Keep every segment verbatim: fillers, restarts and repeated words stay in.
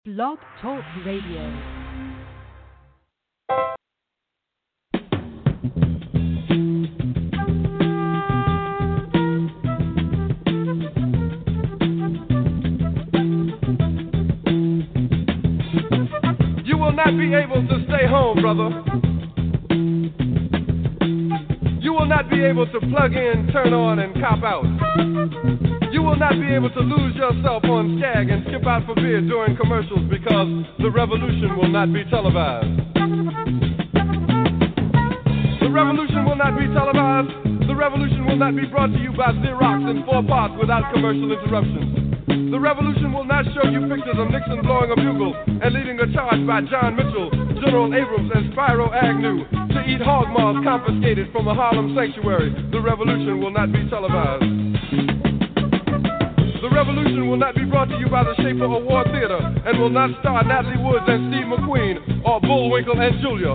Blog Talk Radio. You will not be able to stay home, brother. You will not be able to plug in, turn on, and cop out. You will not be able to lose yourself on Skag and skip out for beer during commercials because the revolution will not be televised. The revolution will not be televised. The revolution will not be brought to you by Xerox in four parts without commercial interruptions. The revolution will not show you pictures of Nixon blowing a bugle and leading a charge by John Mitchell, General Abrams, and Spyro Agnew to eat hog maws confiscated from a Harlem sanctuary. The revolution will not be televised. The revolution will not be brought to you by the Schaefer Award Theater and will not star Natalie Woods and Steve McQueen or Bullwinkle and Julia.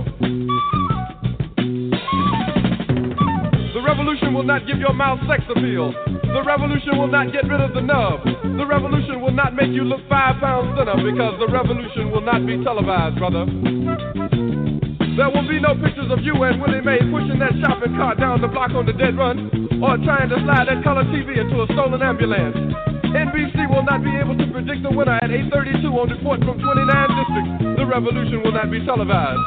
The revolution will not give your mouth sex appeal. The revolution will not get rid of the nub. The revolution will not make you look five pounds thinner because the revolution will not be televised, brother. There will be no pictures of you and Willie Mae pushing that shopping cart down the block on the dead run or trying to slide that color T V into a stolen ambulance. N B C will not be able to predict the winner at eight thirty-two on report from twenty-nine districts. The revolution will not be televised.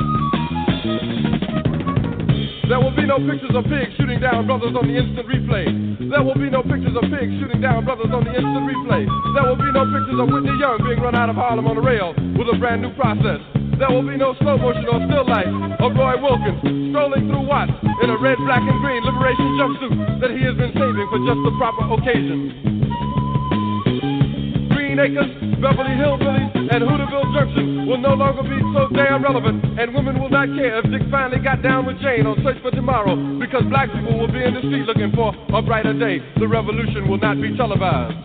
There will be no pictures of pigs shooting down brothers on the instant replay. There will be no pictures of pigs shooting down brothers on the instant replay. There will be no pictures of Whitney Young being run out of Harlem on a rail with a brand new process. There will be no slow motion or still life of Roy Wilkins strolling through Watts in a red, black, and green liberation jumpsuit that he has been saving for just the proper occasion. Green Acres, Beverly Hillbillies, and Hooterville Junction will no longer be so damn relevant, and women will not care if Dick finally got down with Jane on Search for Tomorrow, because black people will be in the street looking for a brighter day. The revolution will not be televised.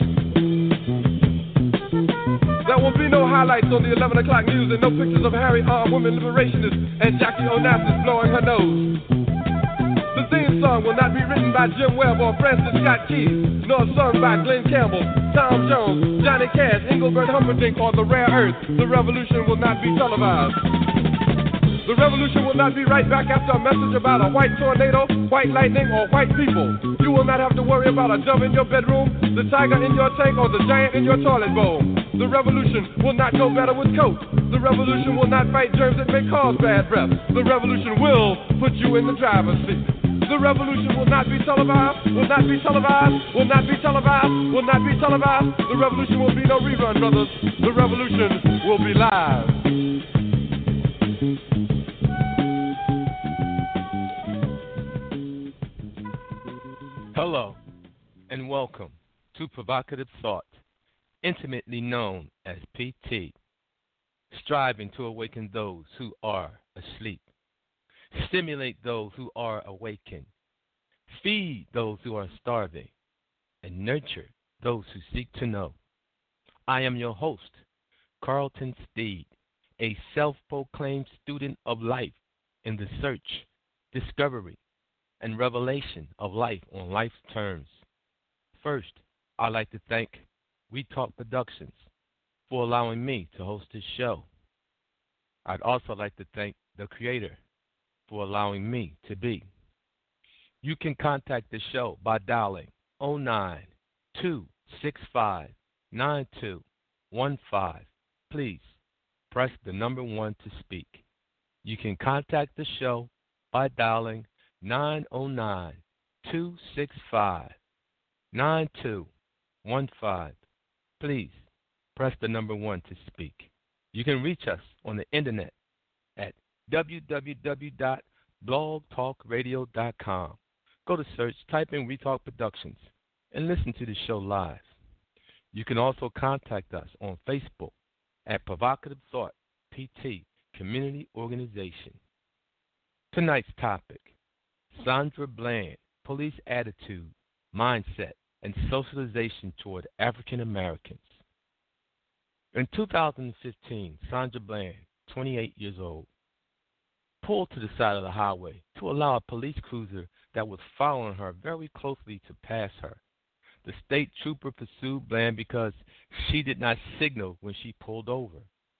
There will be no highlights on the eleven o'clock news and no pictures of Harry armed women liberationists and Jackie Onassis blowing her nose. The theme song will not be written by Jim Webb or Francis Scott Key, nor sung by Glenn Campbell, Tom Jones, Johnny Cash, Engelbert Humperdinck, or The Rare Earth. The revolution will not be televised. The revolution will not be right back after a message about a white tornado, white lightning, or white people. You will not have to worry about a dove in your bedroom, the tiger in your tank, or the giant in your toilet bowl. The revolution will not go better with coke. The revolution will not fight germs that may cause bad breath. The revolution will put you in the driver's seat. The revolution will not be televised, will not be televised, will not be televised, will not be televised. The revolution will be no rerun, brothers. The revolution will be live. Hello, and welcome to Provocative Thought, intimately known as P T, striving to awaken those who are asleep, stimulate those who are awakened, feed those who are starving, and nurture those who seek to know. I am your host, Carlton Steed, a self-proclaimed student of life in the search, discovery, and revelation of life on life's terms. First, I'd like to thank We Talk Productions for allowing me to host this show. I'd also like to thank the creator for allowing me to be. You can contact the show by dialing oh nine, two six five, nine two one five. Please press the number one to speak. You can contact the show by dialing nine oh nine, two six five, nine two one five. Please press the number one to speak. You can reach us on the internet at w w w dot blog talk radio dot com. Go to search, type in Retalk Productions, and listen to the show live. You can also contact us on Facebook at Provocative Thought P T Community Organization. Tonight's topic, Sandra Bland, police attitude, mindset, and socialization toward African Americans. In two thousand fifteen, Sandra Bland, twenty-eight years old, pulled to the side of the highway to allow a police cruiser that was following her very closely to pass her. The state trooper pursued Bland because she did not signal when she pulled over.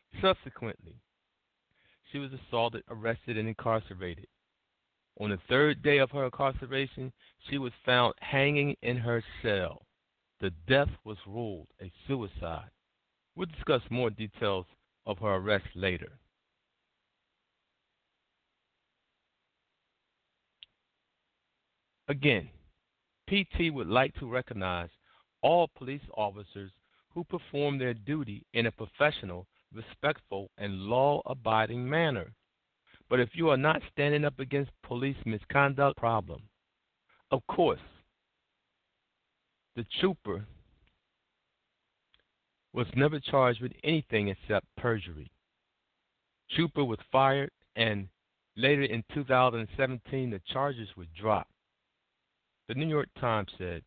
Subsequently, she was assaulted, arrested, and incarcerated. On the third day of her incarceration, she was found hanging in her cell. The death was ruled a suicide. We'll discuss more details of her arrest later. Again, P T would like to recognize all police officers who perform their duty in a professional, respectful, and law-abiding manner. But if you are not standing up against police misconduct problem, of course, the trooper was never charged with anything except perjury. Trooper was fired, and later in two thousand seventeen, the charges were dropped. The New York Times said,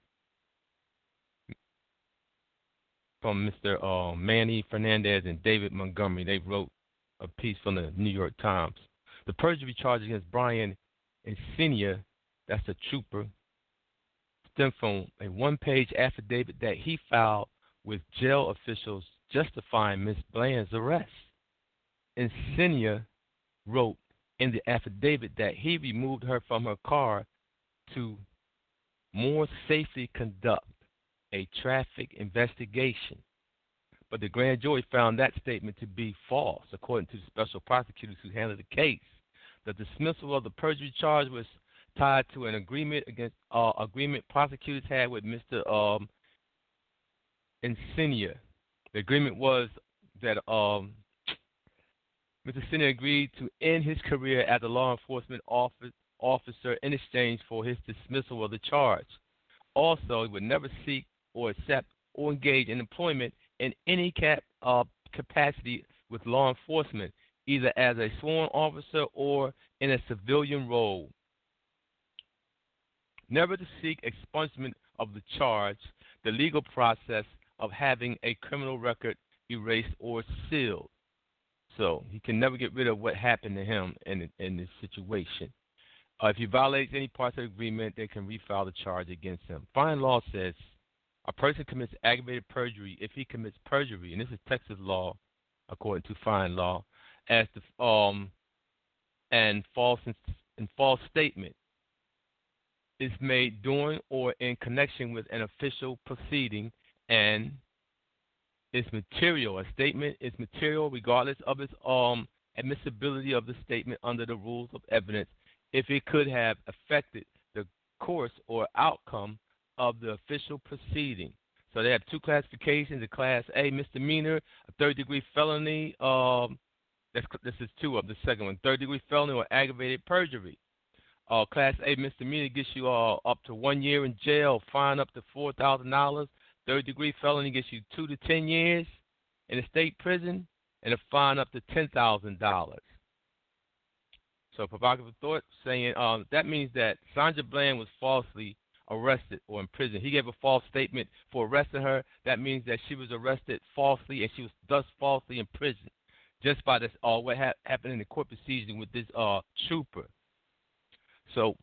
from Mister Uh, Manny Fernandez and David Montgomery, they wrote a piece from the New York Times. The perjury charge against Brian Encinia, that's a trooper, stemmed from a one-page affidavit that he filed with jail officials justifying Miss Bland's arrest. Encinia wrote in the affidavit that he removed her from her car to more safely conduct a traffic investigation. But the grand jury found that statement to be false, according to the special prosecutors who handled the case. The dismissal of the perjury charge was tied to an agreement against uh, agreement prosecutors had with Mister Um, Encinia. The agreement was that um, Mister Encinia agreed to end his career as a law enforcement office, officer in exchange for his dismissal of the charge. Also, he would never seek or accept or engage in employment in any cap, uh, capacity with law enforcement, either as a sworn officer or in a civilian role. Never to seek expungement of the charge, the legal process of having a criminal record erased or sealed. So he can never get rid of what happened to him in, in this situation. Uh, if he violates any parts of the agreement, they can refile the charge against him. Fine law says a person commits aggravated perjury if he commits perjury, and this is Texas law, according to fine law, as the um and false and false statement is made during or in connection with an official proceeding, and is material. A statement is material regardless of its um admissibility of the statement under the rules of evidence if it could have affected the course or outcome of the official proceeding. So they have two classifications: a Class A misdemeanor, a third-degree felony. Um, that's, this is two of the second one: third-degree felony or aggravated perjury. Uh, Class A misdemeanor gets you uh, up to one year in jail, fine up to four thousand dollars. Third-degree felony gets you two to ten years in a state prison, and a fine up to ten thousand dollars. So, provocative thought saying um, that means that Sandra Bland was falsely arrested or imprisoned. He gave a false statement for arresting her. That means that she was arrested falsely, and she was thus falsely imprisoned just by this uh, what ha- happened in the court proceeding with this uh, trooper. So,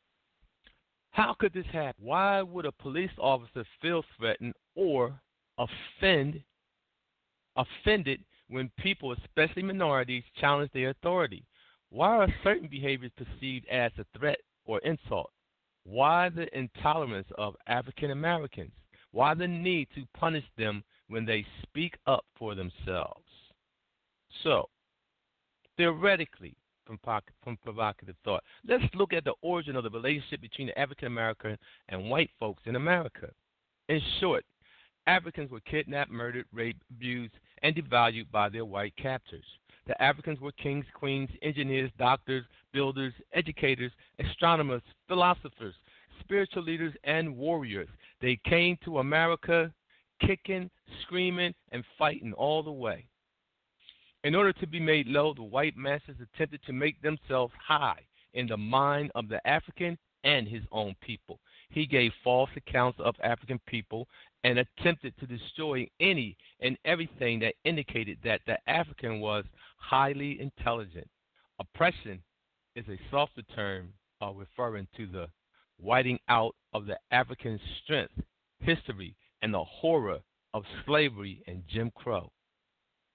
how could this happen? Why would a police officer feel threatened or offend, offended when people, especially minorities, challenge their authority? Why are certain behaviors perceived as a threat or insult? Why the intolerance of African Americans? Why the need to punish them when they speak up for themselves? So, theoretically, from, from provocative thought, let's look at the origin of the relationship between the African American and white folks in America. In short, Africans were kidnapped, murdered, raped, abused, and devalued by their white captors. The Africans were kings, queens, engineers, doctors, builders, educators, astronomers, philosophers, spiritual leaders, and warriors. They came to America kicking, screaming, and fighting all the way. In order to be made low, the white masters attempted to make themselves high in the mind of the African and his own people. He gave false accounts of African people and attempted to destroy any and everything that indicated that the African was highly intelligent. Oppression is a softer term uh, referring to the whiting out of the African strength, history, and the horror of slavery and Jim Crow.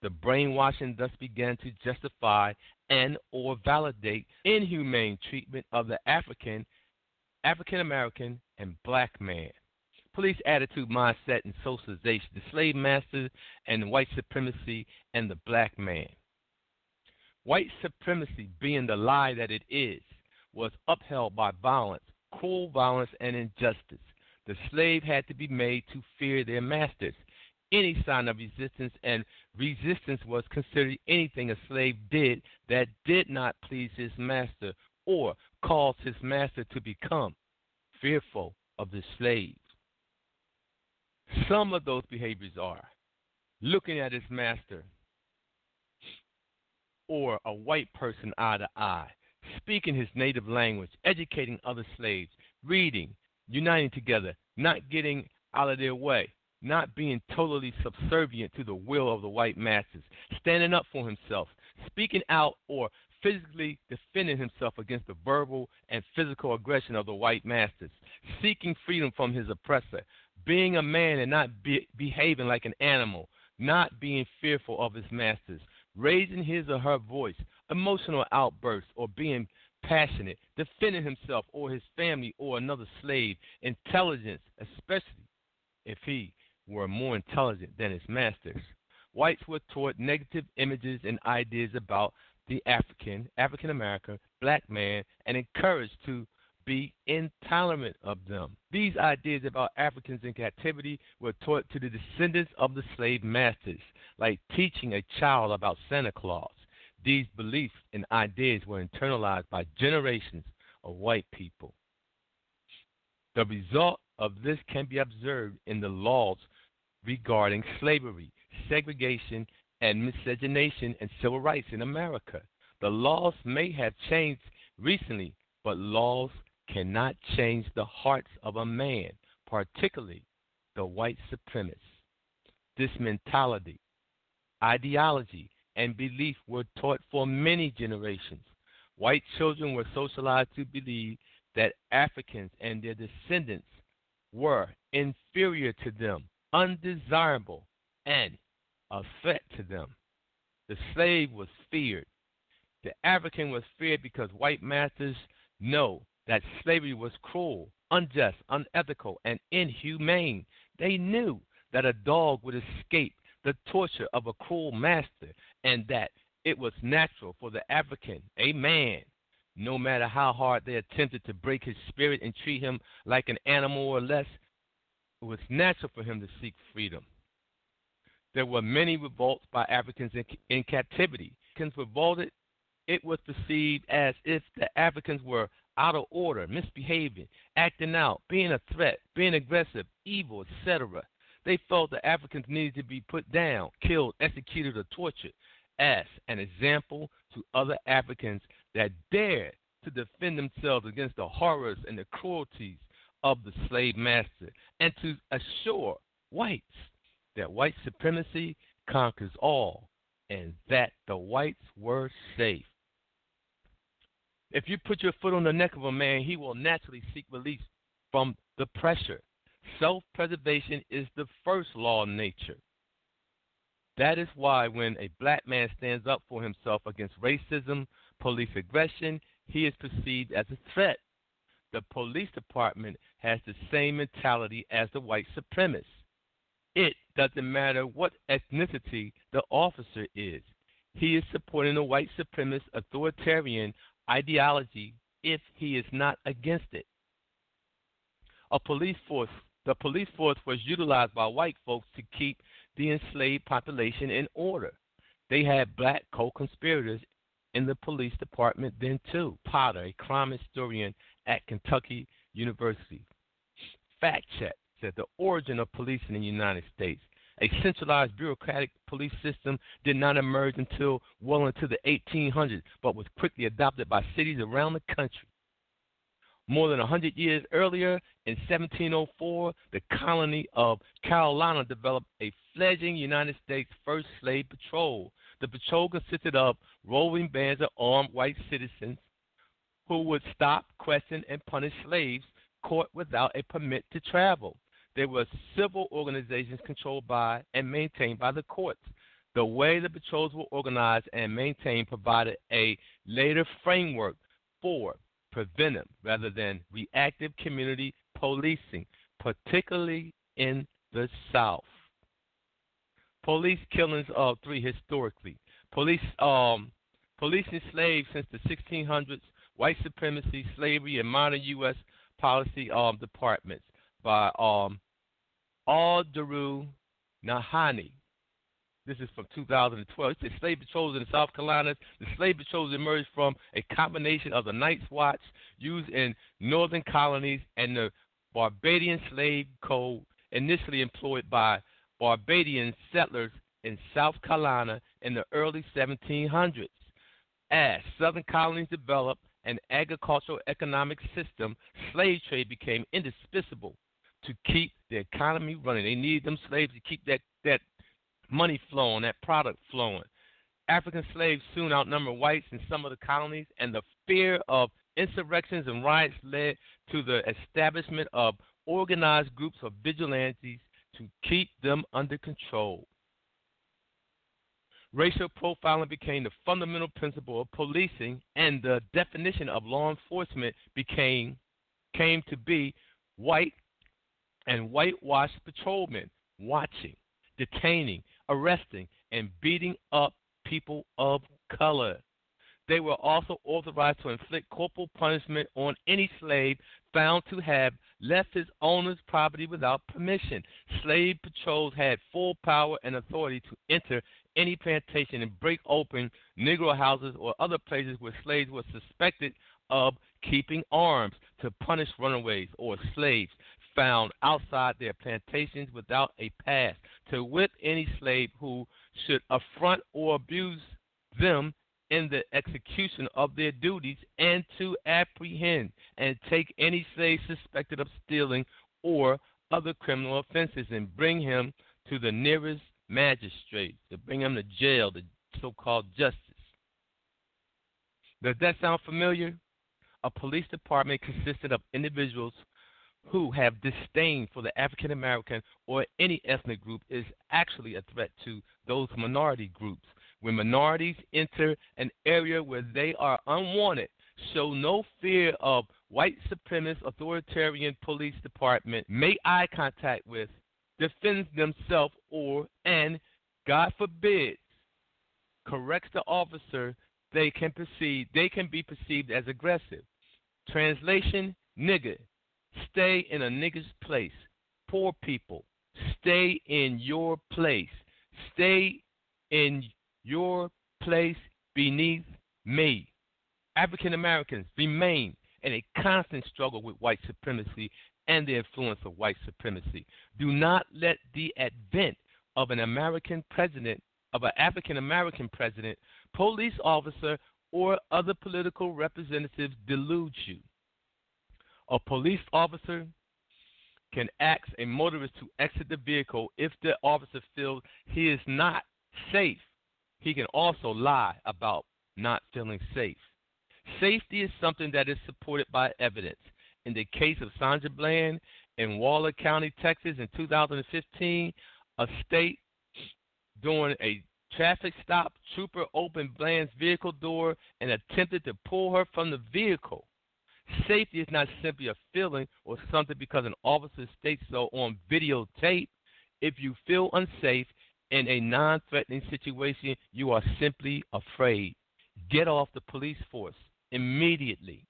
The brainwashing thus began to justify and or validate inhumane treatment of the African, African American, and black man. Police attitude, mindset, and socialization, the slave master and white supremacy and the black man. White supremacy, being the lie that it is, was upheld by violence, cruel violence, and injustice. The slave had to be made to fear their masters. Any sign of resistance, and resistance was considered anything a slave did that did not please his master or cause his master to become fearful of the slave. Some of those behaviors are looking at his master or a white person eye to eye, speaking his native language, educating other slaves, reading, uniting together, not getting out of their way, not being totally subservient to the will of the white masters, standing up for himself, speaking out or physically defending himself against the verbal and physical aggression of the white masters, seeking freedom from his oppressor, being a man and not be, behaving like an animal, not being fearful of his masters, raising his or her voice, emotional outbursts, or being passionate, defending himself or his family or another slave, intelligence, especially if he were more intelligent than his masters. Whites were taught negative images and ideas about the African, African American, black man, and encouraged to be intolerant of them. These ideas about Africans in captivity were taught to the descendants of the slave masters, like teaching a child about Santa Claus. These beliefs and ideas were internalized by generations of white people. The result of this can be observed in the laws regarding slavery, segregation, and miscegenation and civil rights in America. The laws may have changed recently, but laws cannot change the hearts of a man, particularly the white supremacist. This mentality, ideology, and belief were taught for many generations. White children were socialized to believe that Africans and their descendants were inferior to them, undesirable, and a threat to them. The slave was feared. The African was feared because white masters know that slavery was cruel, unjust, unethical, and inhumane. They knew that a dog would escape the torture of a cruel master and that it was natural for the African, a man, no matter how hard they attempted to break his spirit and treat him like an animal or less, it was natural for him to seek freedom. There were many revolts by Africans in, in captivity. Africans revolted, it was perceived as if the Africans were out of order, misbehaving, acting out, being a threat, being aggressive, evil, et cetera. They felt the Africans needed to be put down, killed, executed, or tortured as an example to other Africans that dared to defend themselves against the horrors and the cruelties of the slave master, and to assure whites that white supremacy conquers all and that the whites were safe. If you put your foot on the neck of a man, he will naturally seek release from the pressure. Self-preservation is the first law of nature. That is why when a black man stands up for himself against racism, police aggression, he is perceived as a threat. The police department has the same mentality as the white supremacist. It doesn't matter what ethnicity the officer is. He is supporting the white supremacist authoritarian ideology if he is not against it. A police force, the police force was utilized by white folks to keep the enslaved population in order. They had black co-conspirators in the police department then too. Potter, a crime historian at Kentucky University. Fact check said the origin of policing in the United States. A centralized bureaucratic police system did not emerge until well into the eighteen hundreds, but was quickly adopted by cities around the country. More than one hundred years earlier, in seventeen oh four, the colony of Carolina developed a fledgling United States First Slave Patrol. The patrol consisted of roving bands of armed white citizens who would stop, question, and punish slaves caught without a permit to travel. There were civil organizations controlled by and maintained by the courts. The way the patrols were organized and maintained provided a later framework for preventive rather than reactive community policing, particularly in the South. Police killings of three historically. Police um, policing slaves since the sixteen hundreds, white supremacy, slavery, and modern U S policy um, departments by um, Aldaru Nahani. This is from two thousand twelve. It says slave patrols in the South Carolinas. The slave patrols emerged from a combination of the Night's Watch used in northern colonies and the Barbadian slave code initially employed by Barbadian settlers in South Carolina in the early seventeen hundreds. As southern colonies developed an agricultural economic system, slave trade became indispensable to keep the economy running. They needed them slaves to keep that, that money flowing, that product flowing. African slaves soon outnumbered whites in some of the colonies, and the fear of insurrections and riots led to the establishment of organized groups of vigilantes to keep them under control. Racial profiling became the fundamental principle of policing, and the definition of law enforcement became came to be white and whitewashed patrolmen watching, detaining, arresting, and beating up people of color. They were also authorized to inflict corporal punishment on any slave found to have left his owner's property without permission. Slave patrols had full power and authority to enter any plantation and break open Negro houses or other places where slaves were suspected of keeping arms, to punish runaways or slaves found outside their plantations without a pass, to whip any slave who should affront or abuse them in the execution of their duties, and to apprehend and take any slave suspected of stealing or other criminal offenses and bring him to the nearest magistrate, to bring him to jail, the so-called justice. Does that sound familiar? A police department consisted of individuals who have disdain for the African American or any ethnic group is actually a threat to those minority groups. When minorities enter an area where they are unwanted, show no fear of white supremacist authoritarian police department, make eye contact with, defends themselves, or, and, God forbid, corrects the officer, they can perceive they can be perceived as aggressive. Translation, nigger, stay in a nigger's place. Poor people, stay in your place. Stay in your place beneath me. African Americans remain in a constant struggle with white supremacy and the influence of white supremacy. Do not let the advent of an American president, of an African American president, police officer, or other political representatives delude you. A police officer can ask a motorist to exit the vehicle if the officer feels he is not safe. He can also lie about not feeling safe. Safety is something that is supported by evidence. In the case of Sandra Bland in Waller County, Texas, in two thousand fifteen, a state during a traffic stop, trooper opened Bland's vehicle door and attempted to pull her from the vehicle. Safety is not simply a feeling or something because an officer states so on videotape. If you feel unsafe in a non-threatening situation, you are simply afraid. Get off the police force immediately.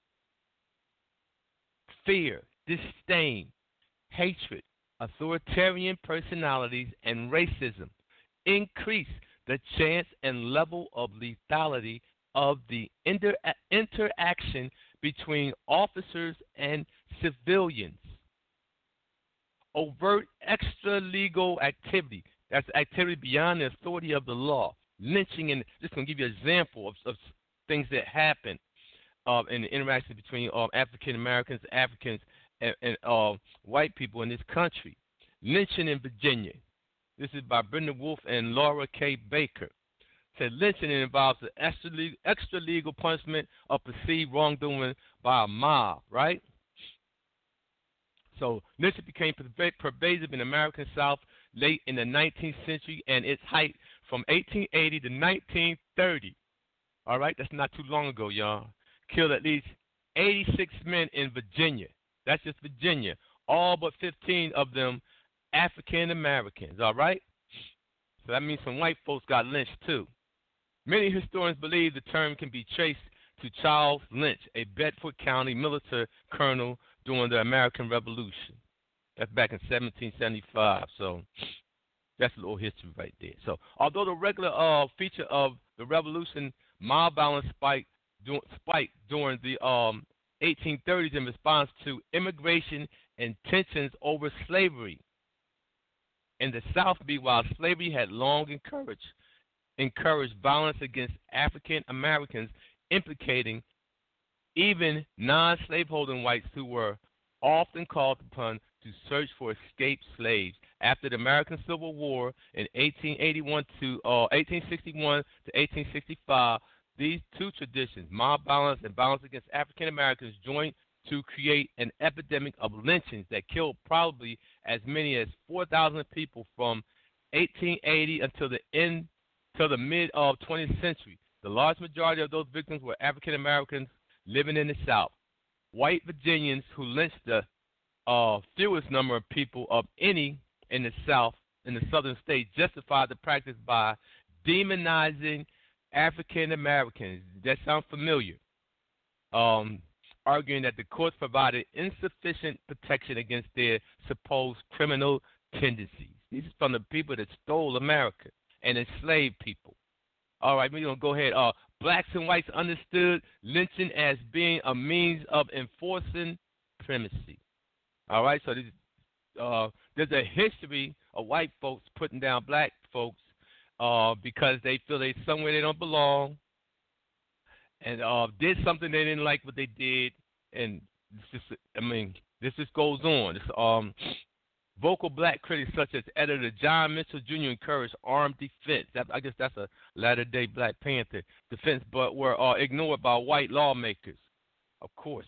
Fear, disdain, hatred, authoritarian personalities, and racism increase the chance and level of lethality of the inter- interaction between officers and civilians. Overt extra-legal activity, that's activity beyond the authority of the law. Lynching, and just going to give you an example of, of things that happen uh, in the interaction between uh, African Americans, Africans, and, and uh, white people in this country. Lynching in Virginia. This is by Brenda Wolf and Laura K. Baker. Said lynching involves the extra legal, extra legal punishment of perceived wrongdoing by a mob, right? So lynching became pervasive in the American South late in the nineteenth century and its height from eighteen eighty to nineteen thirty. All right, that's not too long ago, y'all. Killed at least eighty-six men in Virginia. That's just Virginia. All but fifteen of them African Americans, all right? So that means some white folks got lynched too. Many historians believe the term can be traced to Charles Lynch, a Bedford County military colonel during the American Revolution. That's back in seventeen seventy-five, so that's a little history right there. So although the regular uh, feature of the Revolution, mob violence spiked, du- spiked during the um, eighteen thirties in response to immigration and tensions over slavery. In the South, meanwhile, slavery had long encouraged encouraged violence against African Americans, implicating even non-slaveholding whites who were often called upon to search for escaped slaves. After the American Civil War in eighteen eighty-one to uh, eighteen sixty-one to eighteen sixty-five, these two traditions, mob violence and violence against African Americans, joined to create an epidemic of lynchings that killed probably as many as four thousand people from eighteen eighty until the end, till the mid of twentieth century. The large majority of those victims were African Americans living in the South. White Virginians who lynched the uh, fewest number of people of any in the South, in the southern states, justified the practice by demonizing African Americans. That sounds familiar. Um, arguing that the courts provided insufficient protection against their supposed criminal tendencies. These are from the people that stole America and enslaved people. All right, we're going to go ahead. Uh, blacks and whites understood lynching as being a means of enforcing primacy. All right, so this, uh, there's a history of white folks putting down black folks uh, because they feel they're somewhere they don't belong, and uh, did something they didn't like what they did, and this just, I mean, this just goes on. This, um, vocal black critics such as editor John Mitchell Junior encouraged armed defense. That, I guess that's a latter-day Black Panther defense, but were uh, ignored by white lawmakers, of course.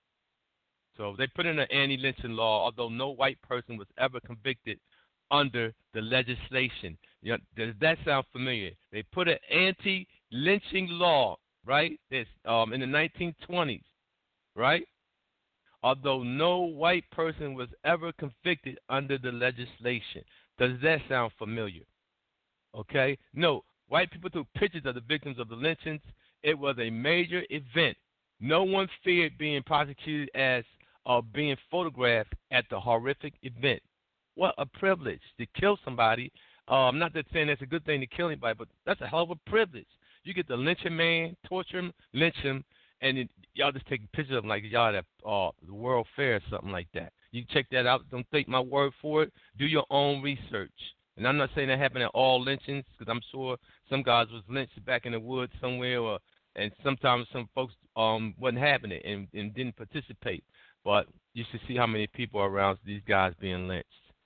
So they put in an anti-lynching law, although no white person was ever convicted under the legislation. You know, does that sound familiar? They put an anti-lynching law, right? This um, in the nineteen twenties, right? Although no white person was ever convicted under the legislation. Does that sound familiar? Okay? No, white people took pictures of the victims of the lynchings. It was a major event. No one feared being prosecuted as uh, being photographed at the horrific event. What a privilege to kill somebody. Uh, I'm not that saying that's a good thing to kill anybody, but that's a hell of a privilege. You get to lynch a man, torture him, lynch him, and it, y'all just take pictures of them like y'all at uh, the World Fair or something like that. You check that out. Don't take my word for it. Do your own research. And I'm not saying that happened at all lynchings, because I'm sure some guys was lynched back in the woods somewhere, or and sometimes some folks um wasn't having it and, and didn't participate. But you should see how many people are around these guys being lynched.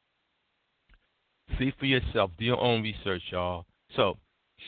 See for yourself. Do your own research, y'all. So,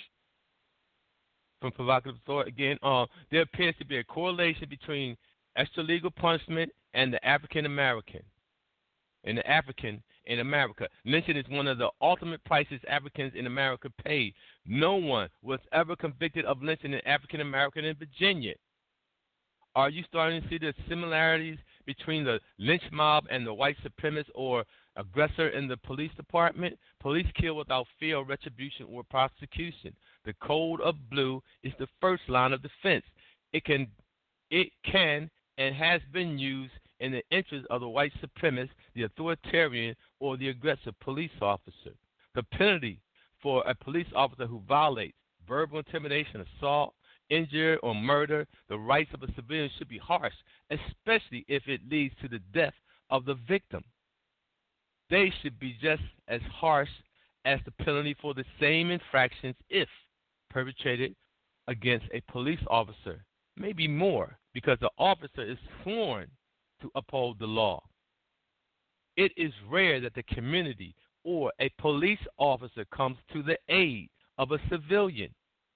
from provocative thought again, uh, there appears to be a correlation between extralegal punishment and the African American. And the African in America. Lynching is one of the ultimate prices Africans in America pay. No one was ever convicted of lynching an African American in Virginia. Are you starting to see the similarities between the lynch mob and the white supremacist or aggressor in the police department? Police kill without fear of retribution or prosecution. The code of blue is the first line of defense. It can, it can and has been used in the interest of the white supremacist, the authoritarian, or the aggressive police officer. The penalty for a police officer who violates verbal intimidation, assault, injury, or murder the rights of a civilian should be harsh, especially if it leads to the death of the victim. They should be just as harsh as the penalty for the same infractions if perpetrated against a police officer, maybe more, because the officer is sworn to uphold the law. It is rare that the community or a police officer comes to the aid of a civilian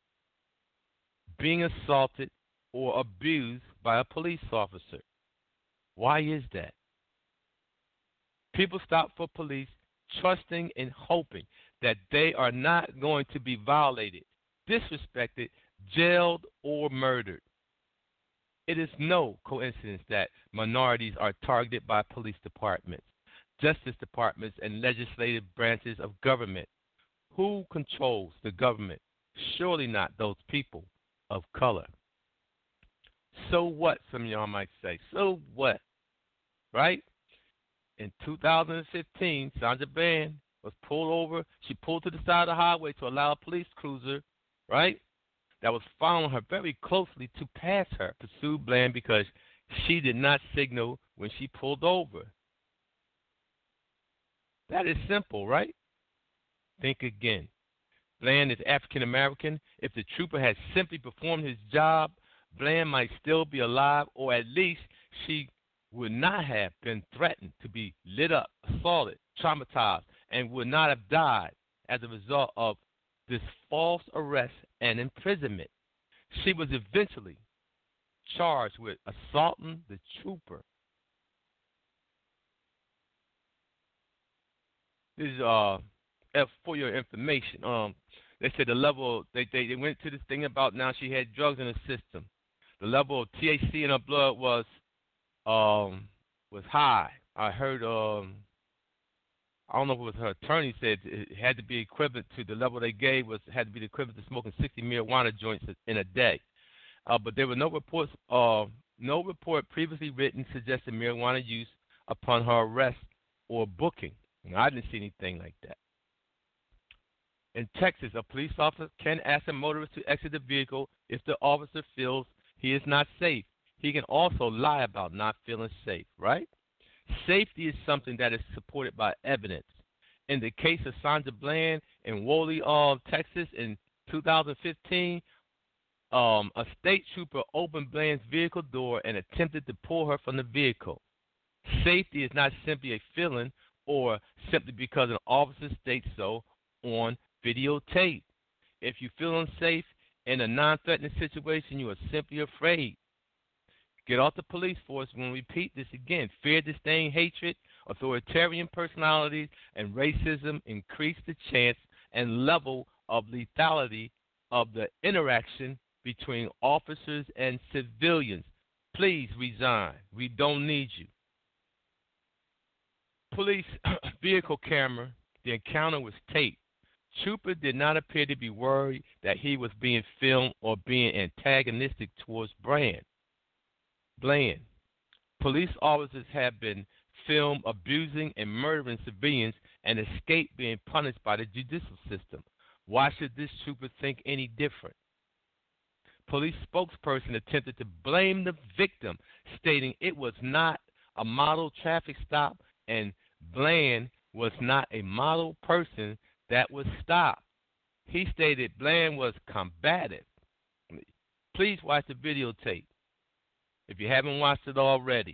being assaulted or abused by a police officer. Why is that? People stop for police trusting and hoping that they are not going to be violated, disrespected, jailed, or murdered. It is no coincidence that minorities are targeted by police departments, justice departments, and legislative branches of government. Who controls the government? Surely not those people of color. So what, some of y'all might say? So what? Right? In two thousand fifteen, Sandra Bland was pulled over. She pulled to the side of the highway to allow a police cruiser, right, that was following her very closely to pass her, pursued Bland because she did not signal when she pulled over. That is simple, right? Think again. Bland is African American. If the trooper had simply performed his job, Bland might still be alive, or at least she would not have been threatened to be lit up, assaulted, traumatized, and would not have died as a result of this false arrest and imprisonment. She was eventually charged with assaulting the trooper. This is uh for your information. Um, they said the level they, they they went to this thing about now she had drugs in her system. The level of T H C in her blood was um was high. I heard um I don't know if it was her attorney said it had to be equivalent to the level they gave was had to be the equivalent to smoking sixty marijuana joints in a day. Uh, but there were no reports uh no report previously written suggesting marijuana use upon her arrest or booking. And I didn't see anything like that. In Texas, a police officer can ask a motorist to exit the vehicle if the officer feels he is not safe. He can also lie about not feeling safe, right? Safety is something that is supported by evidence. In the case of Sandra Bland in Wholey, uh, Texas in two thousand fifteen, um, a state trooper opened Bland's vehicle door and attempted to pull her from the vehicle. Safety is not simply a feeling or simply because an officer states so on videotape. If you feel unsafe in a non-threatening situation, you are simply afraid. Get off the police force. When we repeat this again, fear, disdain, hatred, authoritarian personalities, and racism increase the chance and level of lethality of the interaction between officers and civilians. Please resign. We don't need you. Police vehicle camera, the encounter was taped. Trooper did not appear to be worried that he was being filmed or being antagonistic towards Bland. Bland. Police officers have been filmed abusing and murdering civilians and escape being punished by the judicial system. Why should this trooper think any different? Police spokesperson attempted to blame the victim, stating it was not a model traffic stop and Bland was not a model person that was stopped. He stated Bland was combative. Please watch the videotape if you haven't watched it already.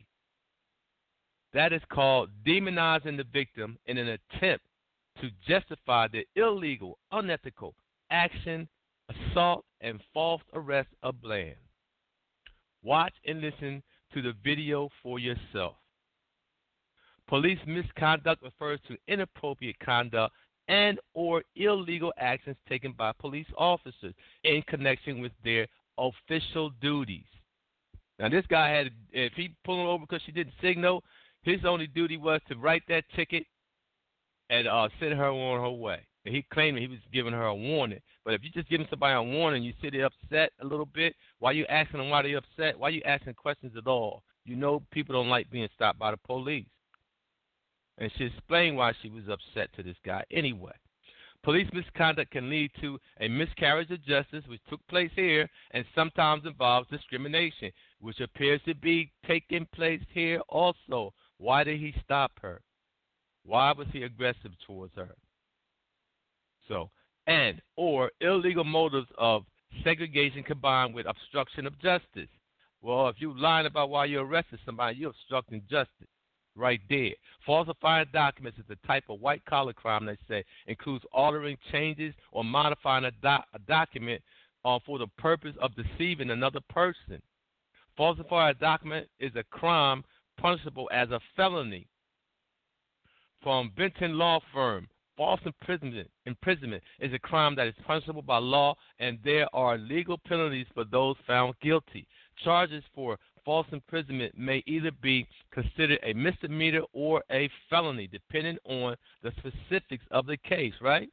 That is called demonizing the victim in an attempt to justify the illegal, unethical action, assault, and false arrest of Bland. Watch and listen to the video for yourself. Police misconduct refers to inappropriate conduct and or illegal actions taken by police officers in connection with their official duties. Now, this guy had, if he pulled her over because she didn't signal, his only duty was to write that ticket and uh, send her on her way. And he claimed that he was giving her a warning. But if you're just giving somebody a warning, you sit there upset a little bit, why you asking them why they're upset? Why you asking questions at all? You know people don't like being stopped by the police. And she explained why she was upset to this guy anyway. Police misconduct can lead to a miscarriage of justice, which took place here, and sometimes involves discrimination, which appears to be taking place here also. Why did he stop her? Why was he aggressive towards her? So, and or illegal motives of segregation combined with obstruction of justice. Well, if you're lying about why you arrested somebody, you're obstructing justice. Right there. Falsifying documents is the type of white-collar crime, they say, includes altering, changes, or modifying a, doc- a document uh, for the purpose of deceiving another person. Falsifying a document is a crime punishable as a felony. from Benton Law Firm. False imprisonment, imprisonment is a crime that is punishable by law, and there are legal penalties for those found guilty. Charges for false imprisonment may either be considered a misdemeanor or a felony, depending on the specifics of the case, right?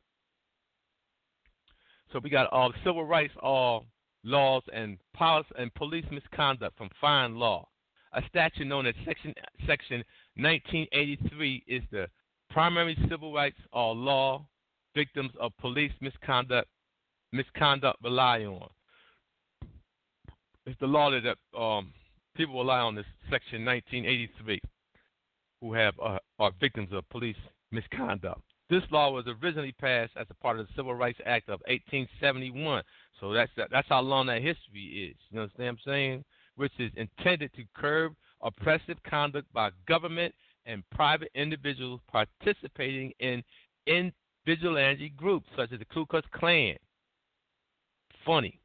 So we got uh, civil rights uh, laws and policy and police misconduct from fine law. A statute known as Section Section nineteen eighty-three is the primary civil rights or law victims of police misconduct misconduct rely on. It's the law that um, people rely on. This Section nineteen eighty-three, who have uh, are victims of police misconduct. This law was originally passed as a part of the Civil Rights Act of eighteen seventy-one. So that's that's how long that history is. You understand what I'm saying? Which is intended to curb oppressive conduct by government and private individuals participating in, in vigilante groups such as the Ku Klux Klan. Funny.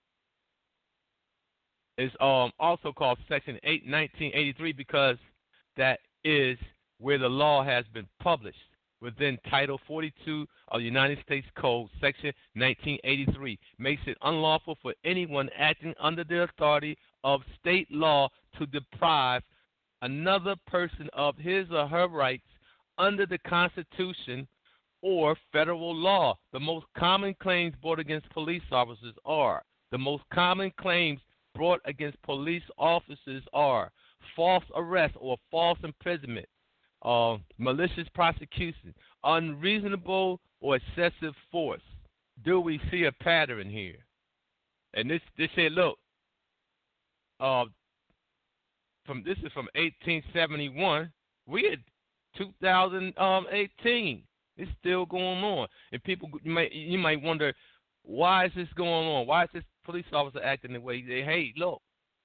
It's um, also called Section eight, nineteen eighty-three because that is where the law has been published within Title forty-two of the United States Code. Section nineteen eighty-three makes it unlawful for anyone acting under the authority of state law to deprive another person of his or her rights under the Constitution or federal law. The most common claims brought against police officers are the most common claims brought against police officers are false arrest or false imprisonment, uh, malicious prosecution, unreasonable or excessive force. Do we see a pattern here? And this this said, look, uh, from this is from eighteen seventy-one. We at two thousand eighteen. It's still going on, and people you might you might wonder, why is this going on? Why is this police officer acting the way they? Hey, look,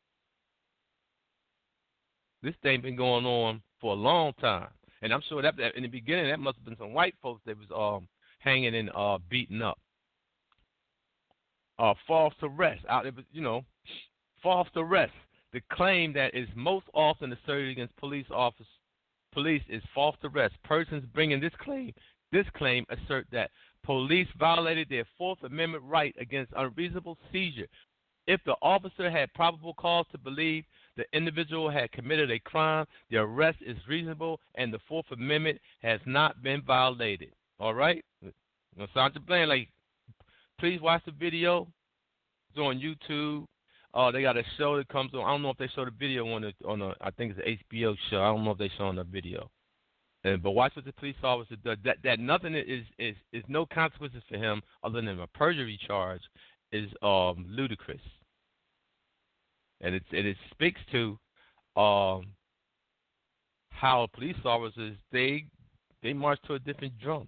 this thing been going on for a long time, and I'm sure that in the beginning that must have been some white folks that was um hanging and uh beating up. Uh, false arrest out, you know, false arrest. The claim that is most often asserted against police officers, police is false arrest. Persons bringing this claim, this claim assert that police violated their Fourth Amendment right against unreasonable seizure. If the officer had probable cause to believe the individual had committed a crime, the arrest is reasonable and the Fourth Amendment has not been violated. All right? Now, Sandra Blaine, like, please watch the video. It's on YouTube. Uh, they got a show that comes on. I don't know if they show the video on the on a. I think it's an H B O show. I don't know if they show on the video. And, but watch what the police officer does. That that nothing is is is no consequences for him other than a perjury charge is um ludicrous. And it and it speaks to um how police officers they they march to a different drum.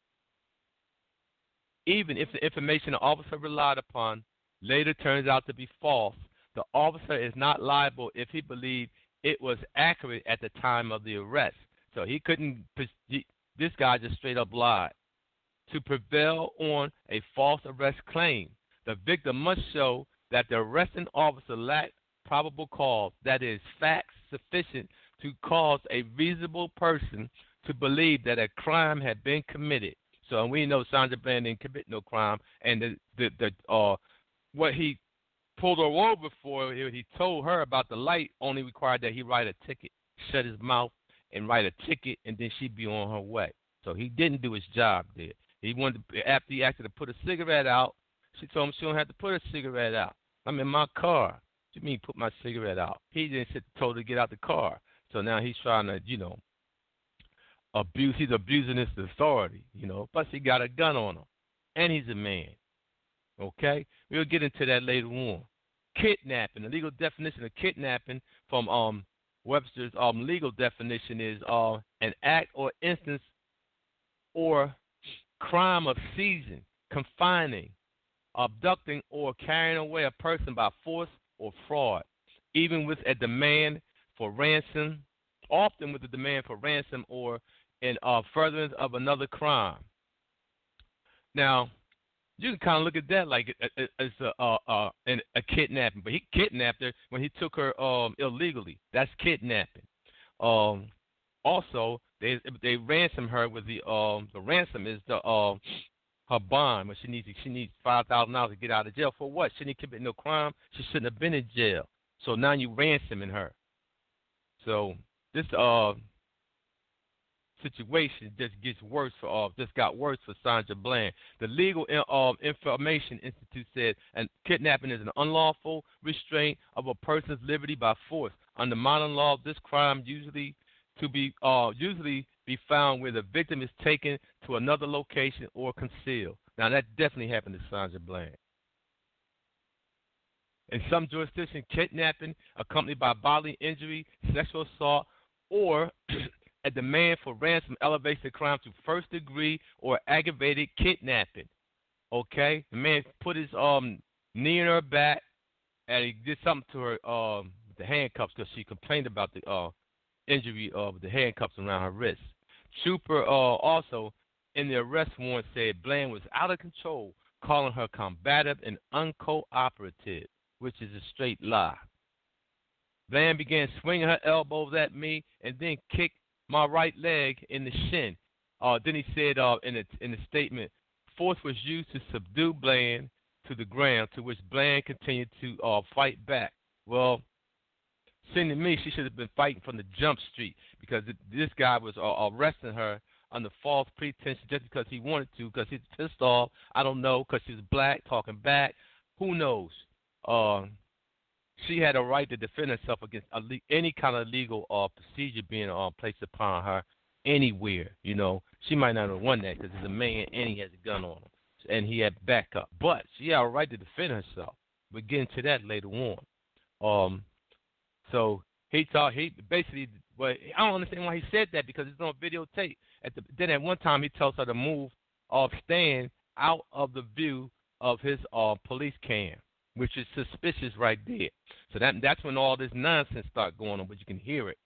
Even if the information the officer relied upon later turns out to be false, the officer is not liable if he believed it was accurate at the time of the arrest. So he couldn't, he, this guy just straight up lied. To prevail on a false arrest claim, the victim must show that the arresting officer lacked probable cause, that is, facts sufficient to cause a reasonable person to believe that a crime had been committed. So and we know Sandra Bland didn't commit no crime, and the the, the uh what he pulled her over for, he told her about the light only required that he write a ticket, shut his mouth, and write a ticket, and then she'd be on her way. So he didn't do his job there. He wanted to, after he asked her to put a cigarette out, she told him she don't have to put a cigarette out. I'm in my car. What do you mean put my cigarette out? He didn't sit, told her to get out the car. So now he's trying to, you know, abuse. He's abusing his authority, you know. Plus he got a gun on him, and he's a man. Okay, we'll get into that later on. Kidnapping. The legal definition of kidnapping from um Webster's um legal definition is uh an act or instance or crime of seizing, confining, abducting, or carrying away a person by force or fraud, even with a demand for ransom, often with a demand for ransom or in uh, furtherance of another crime. Now, you can kind of look at that like it's a, a, a, a kidnapping, but he kidnapped her when he took her um, illegally. That's kidnapping. Um, also, They they ransom her with the um the ransom is the uh her bond, but she needs she needs five thousand dollars to get out of jail for what? She didn't commit no crime. She shouldn't have been in jail. So now you ransoming her. So this uh situation just gets worse for uh just got worse for Sandra Bland. The Legal uh, Information Institute said and kidnapping is an unlawful restraint of a person's liberty by force. Under modern law, this crime usually to be uh usually be found where the victim is taken to another location or concealed. Now that definitely happened to Sandra Bland. In some jurisdictions, kidnapping accompanied by bodily injury, sexual assault, or a demand for ransom elevates the crime to first degree or aggravated kidnapping. Okay, the man put his um knee in her back, and he did something to her um with the handcuffs because she complained about the uh injury of the handcuffs around her wrists. Trooper uh, also in the arrest warrant said Bland was out of control, calling her combative and uncooperative, which is a straight lie. Bland began swinging her elbows at me and then kicked my right leg in the shin. Uh, then he said uh, in the in the statement, force was used to subdue Bland to the ground, to which Bland continued to uh, fight back. Well, seeing to me, she should have been fighting from the jump street because this guy was uh, arresting her under false pretense just because he wanted to, because he's pissed off. I don't know, because she's black, talking back. Who knows? Uh, she had a right to defend herself against a le- any kind of legal uh, procedure being uh, placed upon her anywhere. You know, she might not have won that because he's a man and he has a gun on him, and he had backup. But she had a right to defend herself. We'll get into that later on. Um, so he thought he basically, well, I don't understand why he said that because it's on videotape. At the, then at one time he tells her to move off stand out of the view of his uh, police cam, which is suspicious right there. So that that's when all this nonsense started going on, but you can hear it.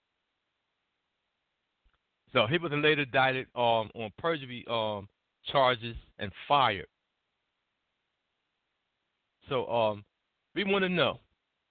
So he was later indicted um, on perjury um, charges and fired. So um, we want to know.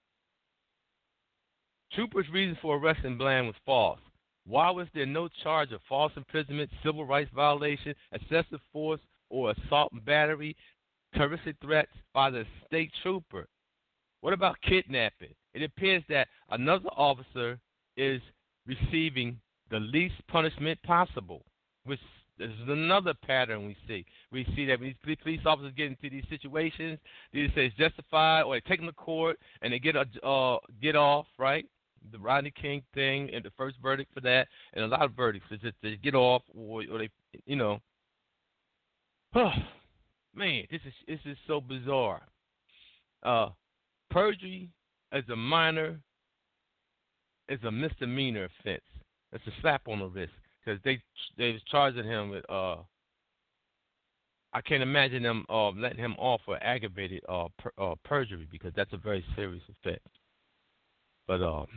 Trooper's reason for arresting Bland was false. Why was there no charge of false imprisonment, civil rights violation, excessive force, or assault and battery, terroristic threats by the state trooper? What about kidnapping? It appears that another officer is receiving the least punishment possible, which is another pattern we see. We see that when these police officers get into these situations, they either say it's justified or they take them to court and they get a, uh, get off, right? The Rodney King thing and the first verdict for that, and a lot of verdicts is that they get off or, or they, you know. Oh, man, this is this is so bizarre. Uh, perjury as a minor is a misdemeanor offense. It's a slap on the wrist because they they was charging him with. Uh, I can't imagine them uh, letting him off for aggravated uh, per, uh, perjury because that's a very serious offense. But um,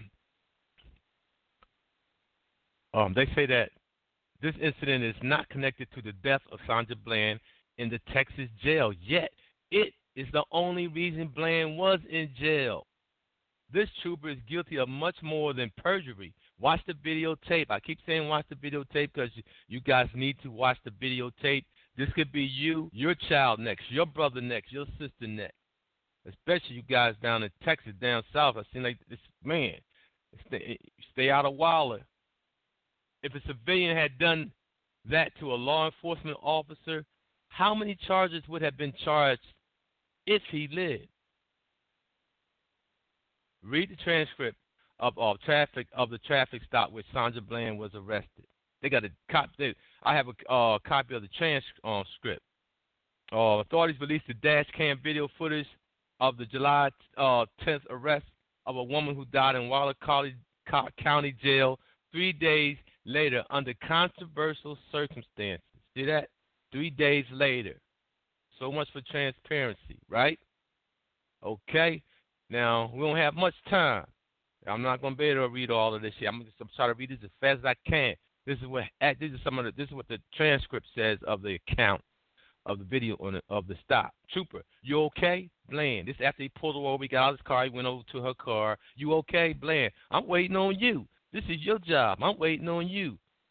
um, they say that this incident is not connected to the death of Sandra Bland in the Texas jail, yet it is the only reason Bland was in jail. This trooper is guilty of much more than perjury. Watch the videotape. I keep saying watch the videotape because you guys need to watch the videotape. This could be you, your child next, your brother next, your sister next. Especially you guys down in Texas, down south. I seem like this, man, stay, stay out of Wilder. If a civilian had done that to a law enforcement officer, how many charges would have been charged if he lived? Read the transcript of, of traffic of the traffic stop where Sandra Bland was arrested. They got a copy. I have a uh, copy of the transcript. Uh, authorities released the dash cam video footage of the July uh, tenth arrest of a woman who died in Waller County Jail three days later under controversial circumstances. See that? Three days later. So much for transparency, right? Okay. Now, we don't have much time. I'm not going to be able to read all of this here. I'm just I'm trying to read this as fast as I can. This is what this is some of the, this is what the transcript says of the account of the video on the, of the stop. Trooper, you okay? Bland. This after he pulled her over, he got out of his car, he went over to her car. You okay? Bland. I'm waiting on you. This is your job. I'm waiting on you.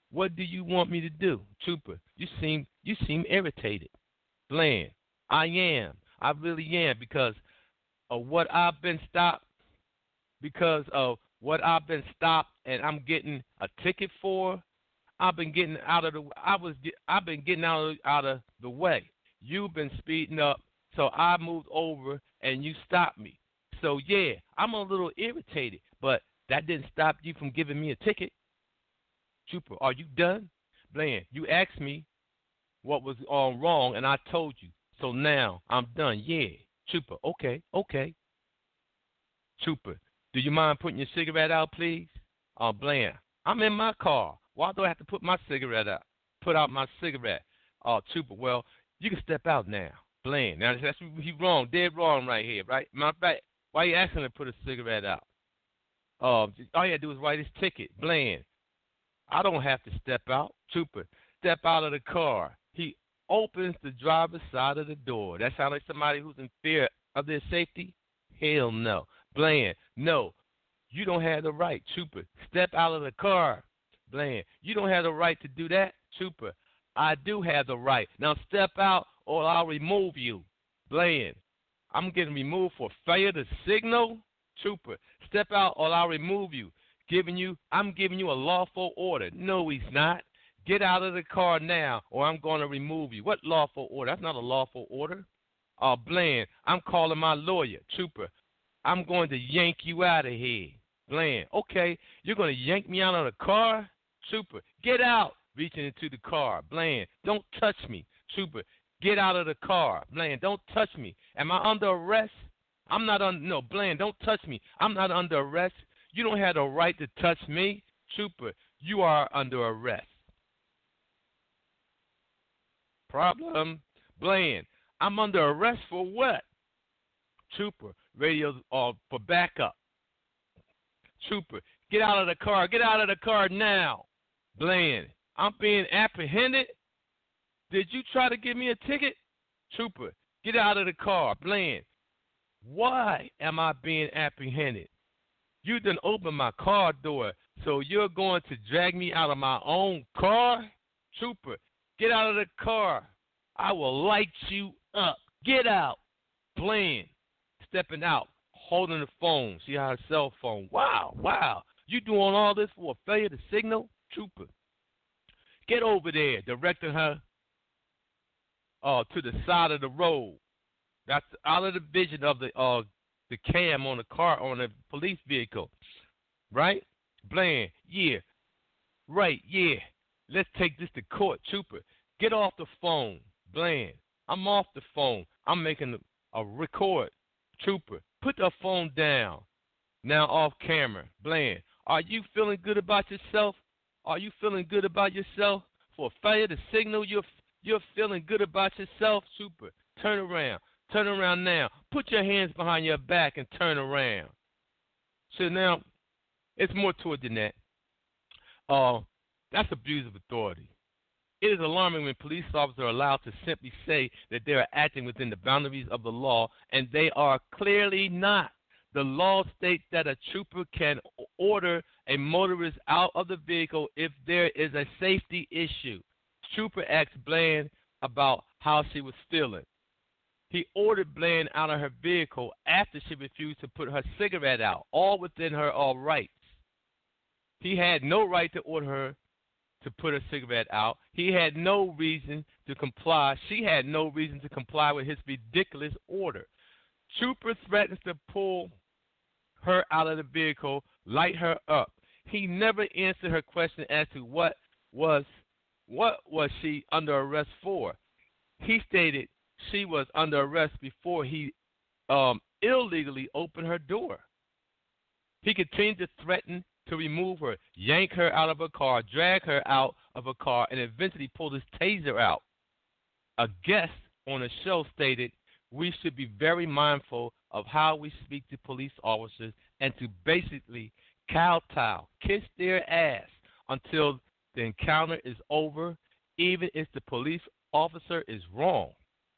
What do you want me to do? Trooper, you seem you seem irritated. Bland. I am. I really am because of what I've been stopped, because of what I've been stopped and I'm getting a ticket for. I've been getting out of the I was I've been getting out of, out of the way. You've been speeding up, so I moved over and you stopped me. So yeah, I'm a little irritated, but that didn't stop you from giving me a ticket. Trooper, are you done? Bland, you asked me what was all wrong, and I told you. So now I'm done. Yeah. Trooper, okay, okay. Trooper, do you mind putting your cigarette out, please? Uh, Bland, I'm in my car. Why do I have to put my cigarette out? Put out my cigarette. Uh, Trooper, well, you can step out now. Bland, now that's he's wrong, dead wrong right here, right? Matter of fact, why you asking to put a cigarette out? Uh, all you had to do is write his ticket. Bland, I don't have to step out. Trooper, step out of the car. He opens the driver's side of the door. That sounds like somebody who's in fear of their safety? Hell no. Bland, no. You don't have the right. Trooper, step out of the car. Bland, you don't have the right to do that. Trooper, I do have the right. Now step out or I'll remove you. Bland, I'm getting removed for failure to signal. Trooper, step out or I'll remove you. Giving you, I'm giving you a lawful order. No, he's not. Get out of the car now, or I'm going to remove you. What lawful order? That's not a lawful order. Uh, Bland, I'm calling my lawyer. Trooper, I'm going to yank you out of here. Bland, okay, you're going to yank me out of the car? Trooper, get out. Reaching into the car. Bland, don't touch me. Trooper, get out of the car. Bland, don't touch me. Am I under arrest? I'm not under, no, Bland, don't touch me. I'm not under arrest. You don't have the right to touch me. Trooper, you are under arrest. Problem? Bland, I'm under arrest for what? Trooper, radio uh, for backup. Trooper, get out of the car. Get out of the car now. Bland, I'm being apprehended. Did you try to give me a ticket? Trooper, get out of the car. Bland, why am I being apprehended? You done opened my car door, so you're going to drag me out of my own car? Trooper, get out of the car. I will light you up. Get out. Bland, stepping out, holding the phone. See how her cell phone. Wow, wow. You doing all this for a failure to signal? Trooper, get over there, directing her uh, to the side of the road. That's out of the vision of the uh, the cam on the car, on the police vehicle. Right? Bland, yeah. Right, yeah. Let's take this to court. Trooper, get off the phone. Bland, I'm off the phone. I'm making a, a record. Trooper, put the phone down. Now off camera. Bland, are you feeling good about yourself? Are you feeling good about yourself? For failure to signal, you're, you're feeling good about yourself? Trooper, turn around. Turn around now. Put your hands behind your back and turn around. So now, it's more to it than that. Uh, that's abuse of authority. It is alarming when police officers are allowed to simply say that they are acting within the boundaries of the law, and they are clearly not. The law states that a trooper can order a motorist out of the vehicle if there is a safety issue. Trooper asked Bland about how she was feeling. He ordered Bland out of her vehicle after she refused to put her cigarette out, all within her all rights. He had no right to order her to put her cigarette out. He had no reason to comply. She had no reason to comply with his ridiculous order. Trooper threatens to pull her out of the vehicle, light her up. He never answered her question as to what was what was she under arrest for. He stated she was under arrest before he um, illegally opened her door. He continued to threaten to remove her, yank her out of her car, drag her out of her car, and eventually pull his taser out. A guest on the show stated, "We should be very mindful of how we speak to police officers and to basically kowtow, kiss their ass until the encounter is over, even if the police officer is wrong."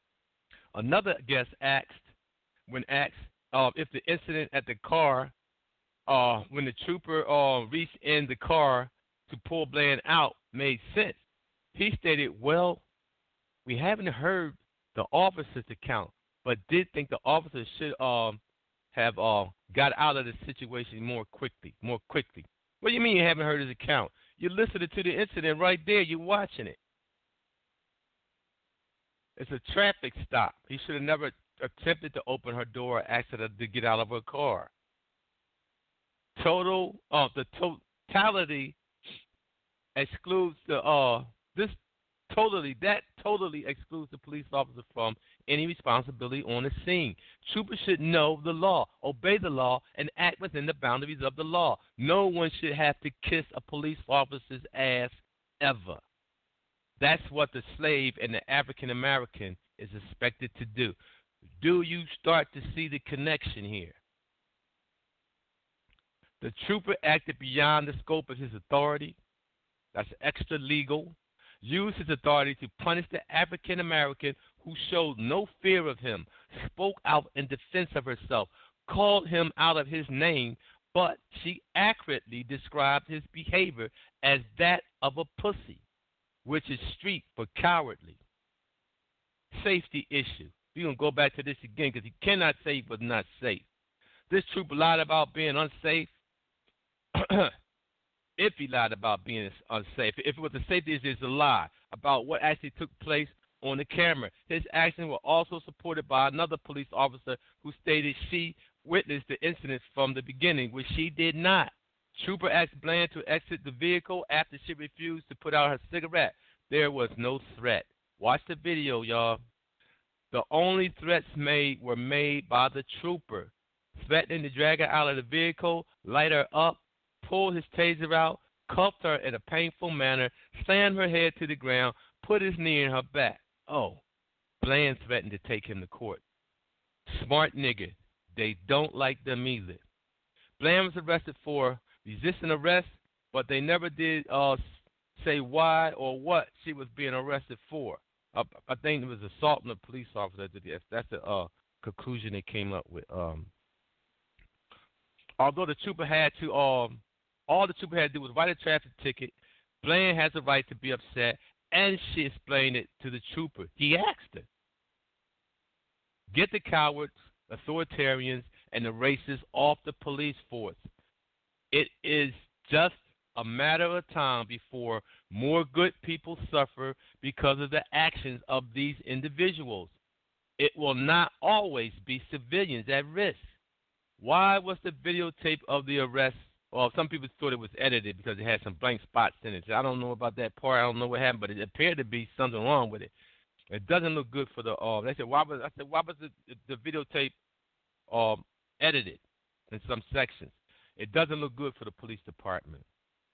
Another guest asked, when asked uh, if the incident at the car, uh, when the trooper uh, reached in the car to pull Bland out made sense. He stated, well, we haven't heard the officer's account, but did think the officer should um have uh, got out of the situation more quickly, more quickly. What do you mean you haven't heard his account? You're listening to the incident right there. You're watching it. It's a traffic stop. He should have never attempted to open her door or asked her to get out of her car. Total, uh, the totality excludes the, uh, this totally, that totally excludes the police officer from any responsibility on the scene. Troopers should know the law, obey the law, and act within the boundaries of the law. No one should have to kiss a police officer's ass ever. That's what the slave and the African American is expected to do. Do you start to see the connection here? The trooper acted beyond the scope of his authority. That's extra legal. Used his authority to punish the African American who showed no fear of him, spoke out in defense of herself, called him out of his name, but she accurately described his behavior as that of a pussy, which is street for cowardly. Safety issue. We're going to go back to this again because he cannot say he was not safe. This trooper lied about being unsafe. If he lied about being unsafe, if it was a safety issue, it's a lie about what actually took place on the camera. His actions were also supported by another police officer who stated she witnessed the incident from the beginning, which she did not. Trooper asked Bland to exit the vehicle after she refused to put out her cigarette. There was no threat. Watch the video, y'all. The only threats made were made by the trooper, threatening to drag her out of the vehicle, light her up, pull his taser out, cuffed her in a painful manner, slammed her head to the ground, put his knee in her back. Oh, Bland threatened to take him to court. Smart nigga. They don't like them either. Bland was arrested for resisting arrest, but they never did uh, say why or what she was being arrested for. Uh, I think it was assaulting a police officer. That's the uh, conclusion they came up with. Um, although the trooper had to, um, all the trooper had to do was write a traffic ticket, Bland has the right to be upset, and she explained it to the trooper. He asked her, get the cowards, authoritarians, and the racists off the police force. It is just a matter of time before more good people suffer because of the actions of these individuals. It will not always be civilians at risk. Why was the videotape of the arrest, well, some people thought it was edited because it had some blank spots in it. I don't know about that part. I don't know what happened, but it appeared to be something wrong with it. It doesn't look good for the, uh, they said, why was, I said, why was the, the videotape um, edited in some sections? It doesn't look good for the police department.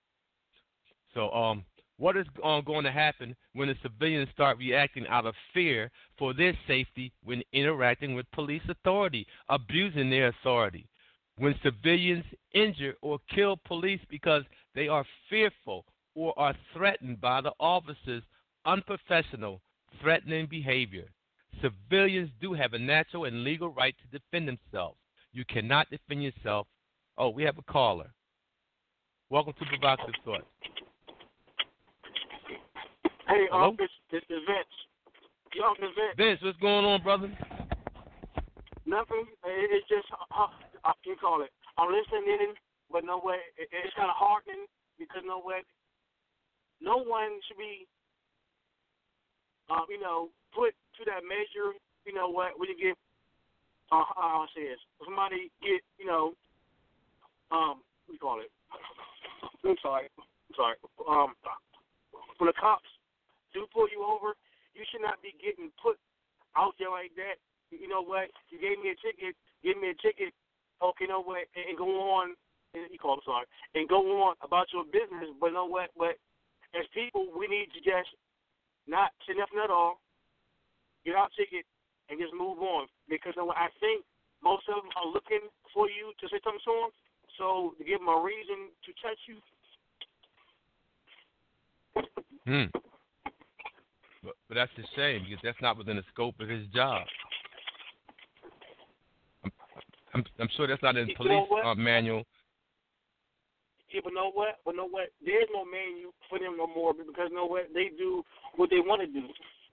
So um, what is uh, going to happen when the civilians start reacting out of fear for their safety when interacting with police authority, abusing their authority? When civilians injure or kill police because they are fearful or are threatened by the officers' unprofessional, threatening behavior. Civilians do have a natural and legal right to defend themselves. You cannot defend yourself. Oh, we have a caller. Welcome to Provocative Thought. Hey, Hello? um, this, this is Vince. Yo, Vince. Vince, what's going on, brother? Nothing. It- It's just, uh, uh, you call it. I'm listening in, but no way. It, it's kind of heartening because no way. No one should be, um, you know, put to that measure. You know what? When you get, uh, how I say this, somebody get, you know, um, what do you call it? I'm sorry. I'm sorry. Um, when the cops do pull you over, you should not be getting put out there like that. You know what? You gave me a ticket. Give me a ticket. Okay, you know what? And go on. And you call. I'm sorry. And go on about your business. But you know what? But as people, we need to just not say nothing at all. Get our ticket and just move on. Because you know what? I think most of them are looking for you to say something to them. So to give them a reason to touch you. Hmm. But, but that's a shame because that's not within the scope of his job. I'm, I'm, I'm sure that's not in the You police know what? uh, manual. Yeah, but know what? But know what? There's no menu for them no more because know what? They do what they want to do.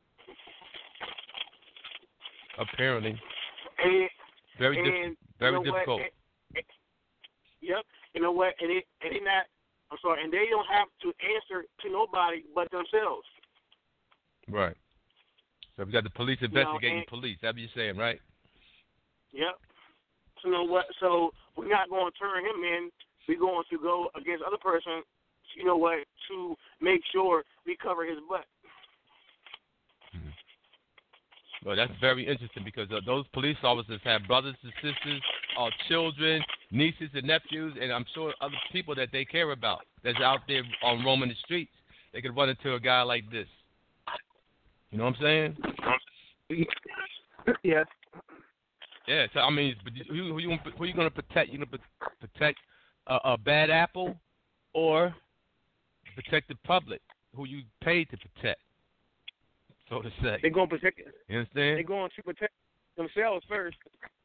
Apparently. And, very and diff- very you know difficult. And, and, yep. You know what? And it and they not. I'm sorry. And they don't have to answer to nobody but themselves. Right. So we got the police investigating you know, and, police. That's what you're saying, right? Yep. So you know what? So we're not going to turn him in. We're going to go against other person. You know what? To make sure we cover his butt. Mm-hmm. Well, that's very interesting because uh, those police officers have brothers and sisters, uh, children, nieces and nephews, and I'm sure other people that they care about that's out there on roaming the streets. They could run into a guy like this. You know what I'm saying? Yes. Yeah. So I mean, who, who you who you gonna protect? You gonna protect a, a bad apple, or protect the public who you paid to protect? So to say. They're gonna protect. You understand? They're going to protect themselves first.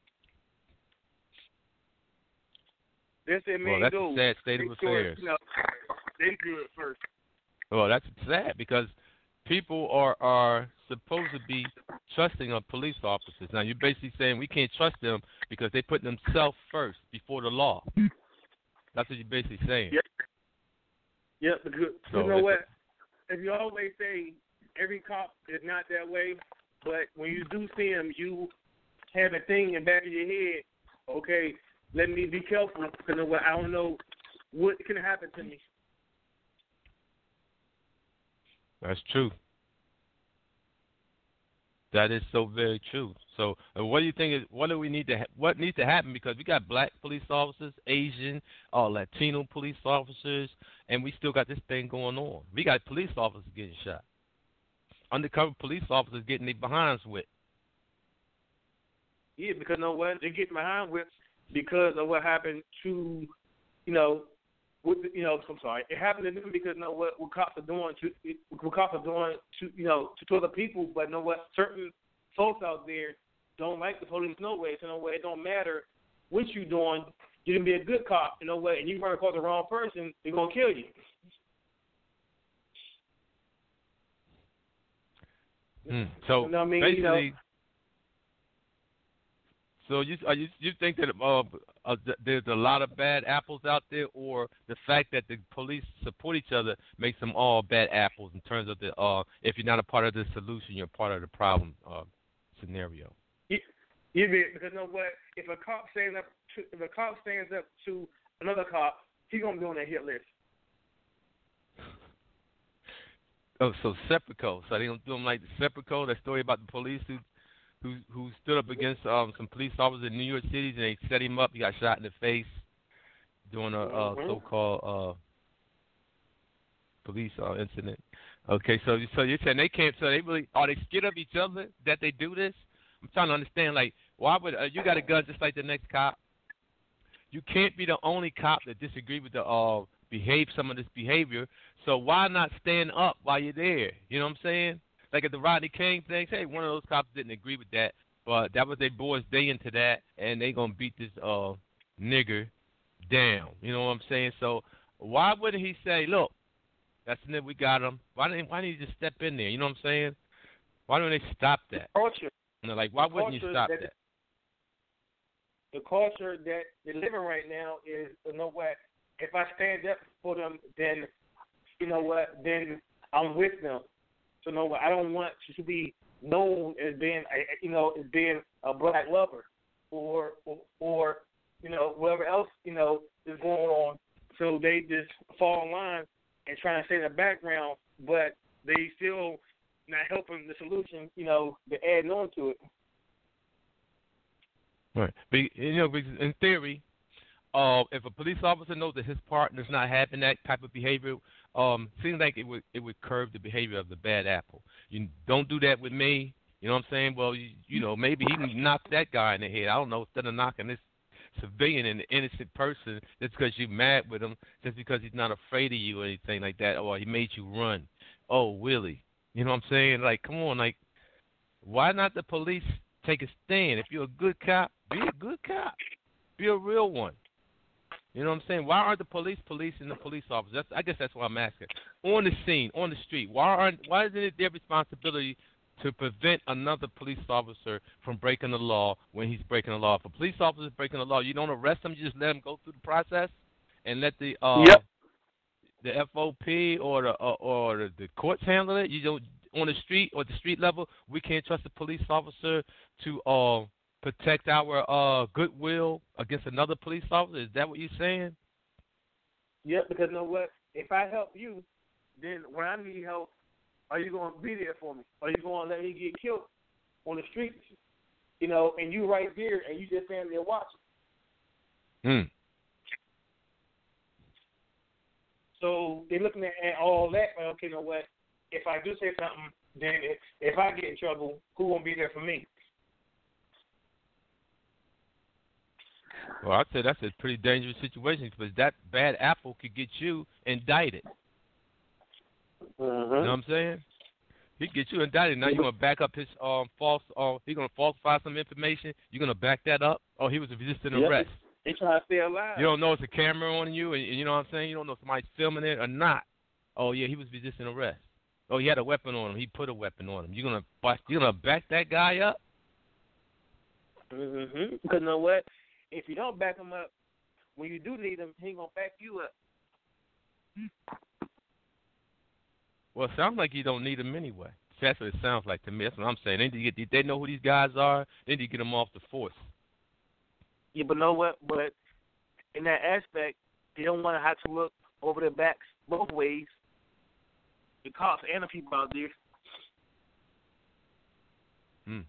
That's their main well, that's goal. a sad state they of affairs. You know, they do it first. Well, that's sad because people are are supposed to be trusting of police officers. Now, you're basically saying we can't trust them because they put themselves first before the law. That's what you're basically saying. Yep. Yep. Because So you know it's what? A, if you always say every cop is not that way, but when you do see them, you have a thing in the back of your head. Okay, let me be careful because I don't know what can happen to me. That's true. That is so very true. So, uh, what do you think is what do we need to ha- what needs to happen? Because we got black police officers, Asian, uh, Latino police officers, and we still got this thing going on. We got police officers getting shot, undercover police officers getting their behinds whipped. Yeah, because you know what? They're getting behind with because of what happened to, you know, with, you know, I'm sorry, it happened to them because you know what, what cops are doing to what cops are doing to you know to, to other people, but you know what, certain folks out there don't like the police no way. So you know what, it don't matter what you doing, you can be a good cop, you know what, and you run across the wrong person, they're gonna kill you. Mm. So you know what I mean? basically. You know, So you uh, you, you think that uh, uh, there's a lot of bad apples out there, or the fact that the police support each other makes them all bad apples in terms of the uh, if you're not a part of the solution, you're part of the problem uh, scenario. Yeah, yeah, because you know what? If a cop stands up to if a cop stands up to another cop, he's gonna be on that hit list. Oh, so Serpico. So they don't do them like the Serpico, that story about the police who. Who who stood up against um, some police officers in New York City and they set him up. He got shot in the face during a uh, so-called uh, police uh, incident. Okay, so so you're saying they can't? So they really are they scared of each other that they do this? I'm trying to understand. Like, why would uh, you got a gun just like the next cop? You can't be the only cop that disagree with the uh behave some of this behavior. So why not stand up while you're there? You know what I'm saying? Like at the Rodney King thing, hey, one of those cops didn't agree with that, but that was their boys day into that, and they gonna beat this uh nigger down. You know what I'm saying? So why wouldn't he say, look, that's it, we got him. Why didn't Why didn't he just step in there? You know what I'm saying? Why don't they stop that? Culture. You know, like why the wouldn't you stop that? that? The culture that they're living right now is, you know what? If I stand up for them, then you know what? Then I'm with them. So no, I don't want to be known as being, you know, as being a black lover, or, or, or, you know, whatever else, you know, is going on. So they just fall in line and try to stay in the background, but they still not helping the solution, you know, to add on to it. Right. But, you know, in theory, uh, if a police officer knows that his partner's not having that type of behavior, um, seems like it would it would curb the behavior of the bad apple. You don't do that with me. You know what I'm saying? Well, you, you know, maybe he can knock that guy in the head. I don't know, instead of knocking this civilian and innocent person just because you're mad with him, just because he's not afraid of you or anything like that, or he made you run. Oh, really? You know what I'm saying? Like, come on, like, why not the police take a stand? If you're a good cop, be a good cop. Be a real one. You know what I'm saying? Why aren't the police policing the police officers? That's, I guess that's what I'm asking. On the scene, on the street, why aren't? Why isn't it their responsibility to prevent another police officer from breaking the law when he's breaking the law? If a police officer is breaking the law, you don't arrest him. You just let him go through the process and let the uh, yep. the F O P or the uh, or the, the courts handle it. You don't on the street or the street level. We can't trust a police officer to uh, protect our uh, goodwill against another police officer. Is that what you're saying? Yep. Because you know what? If I help you, then when I need help, are you going to be there for me? Are you going to let me get killed on the streets? You know, and you right there, and you just stand there watching. Hmm. So they're looking at, at all that. Like, okay, you know what? If I do say something, then if, if I get in trouble, who won't be there for me? Well, I'd say that's a pretty dangerous situation because that bad apple could get you indicted. Uh-huh. You know what I'm saying? He could get you indicted. Now you're gonna back up his um false. Uh, he's gonna falsify some information. You're gonna back that up. Oh, he was resisting yep. arrest. They trying to stay alive. You don't know it's a camera on you, and, and you know what I'm saying. You don't know if somebody's filming it or not. Oh yeah, he was resisting arrest. Oh, he had a weapon on him. He put a weapon on him. You're gonna you're gonna back that guy up? Mm-hmm. Because you know what? If you don't back him up, when you do need him, he gonna back you up. Well, it sounds like you don't need him anyway. That's what it sounds like to me. That's what I'm saying. They need to get, they know who these guys are. They need to get them off the force. Yeah, but know what? But in that aspect, they don't want to have to look over their backs both ways. The cops and the people out there. Hmm.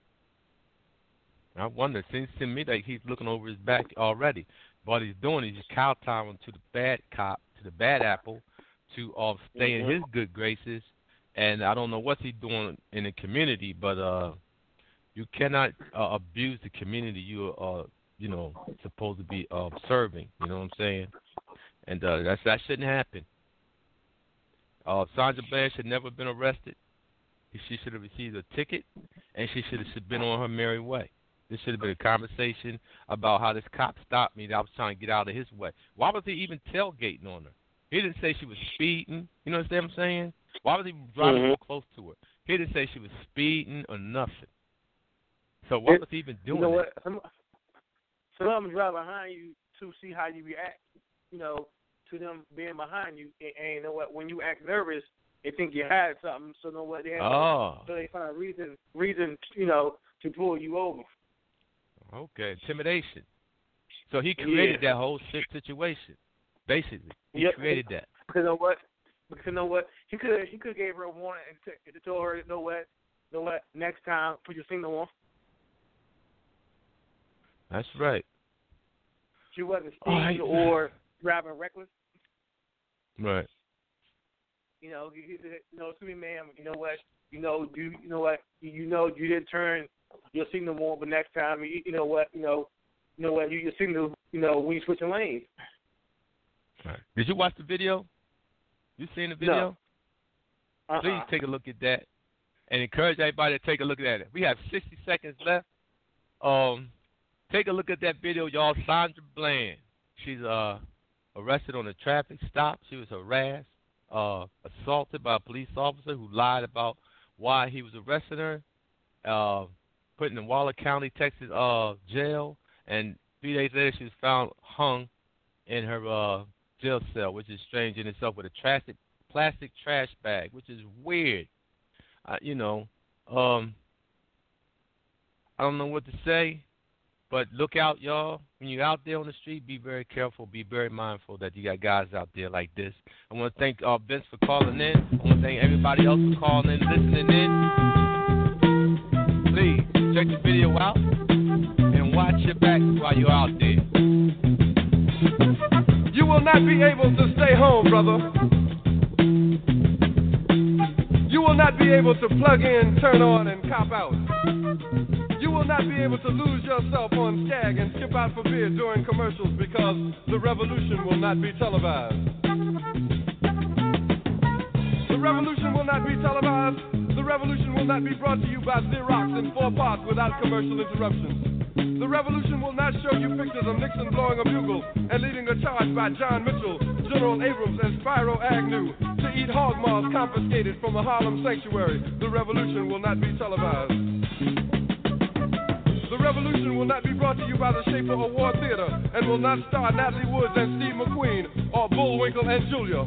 I wonder. It seems to me like he's looking over his back already. What he's doing is just kowtowing to the bad cop, to the bad apple, to uh, stay mm-hmm. in his good graces. And I don't know what he's doing in the community, but uh, you cannot uh, abuse the community you are, uh, you know, supposed to be uh, serving. You know what I'm saying? And uh, that's, that shouldn't happen. Uh, Sandra Bland should never have been arrested. She should have received a ticket, and she should have been on her merry way. This should have been a conversation about how this cop stopped me that I was trying to get out of his way. Why was he even tailgating on her? He didn't say she was speeding. You know what I'm saying? Why was he driving mm-hmm. so close to her? He didn't say she was speeding or nothing. So what it, was he even doing? You know what? Some, some of them drive behind you to see how you react, you know, to them being behind you. And, and you know what? When you act nervous, they think you had something. So you know what? They have oh. so they find a reason, reason, you know, to pull you over. Okay, intimidation. So he created yeah. that whole situation. Basically, he yep. created that. Because you know what? Because you know what? He could he could gave her a warning and t- told her, you know what, you know what? Next time, put your signal on. That's right. She wasn't speeding oh, or driving reckless. Right. You know, he, he said, you know, excuse me, ma'am. You know what? You know, you you know what? You know, you didn't turn your signal on, but next time, you, you know what? You know, you know what? You your signal. You know, when you switching lanes. Right. Did you watch the video? You seen the video? No. Uh-uh. Please take a look at that and encourage everybody to take a look at it. We have sixty seconds left. Um, take a look at that video, y'all. Sandra Bland. She's uh arrested on a traffic stop. She was harassed, uh, assaulted by a police officer who lied about why he was arresting her. Uh, put in the Waller County, Texas uh jail, and three days later she was found hung in her uh. jail cell, which is strange in itself, with a plastic plastic trash bag, which is weird. Uh, you know, um, I don't know what to say, but look out, y'all. When you're out there on the street, be very careful, be very mindful that you got guys out there like this. I want to thank uh, Vince for calling in. I want to thank everybody else for calling in, listening in. Please check the video out and watch your back while you're out there. You will not be able to stay home, brother. You will not be able to plug in, turn on, and cop out. You will not be able to lose yourself on Skag and skip out for beer during commercials because the revolution will not be televised. The revolution will not be televised. The revolution will not be brought to you by Xerox in four parts without commercial interruptions. The revolution will not show you pictures of Nixon blowing a bugle and leading a charge by John Mitchell, General Abrams, and Spyro Agnew to eat hog maws confiscated from a Harlem sanctuary. The revolution will not be televised. The revolution will not be brought to you by the Schaefer Award Theater and will not star Natalie Woods and Steve McQueen or Bullwinkle and Julia.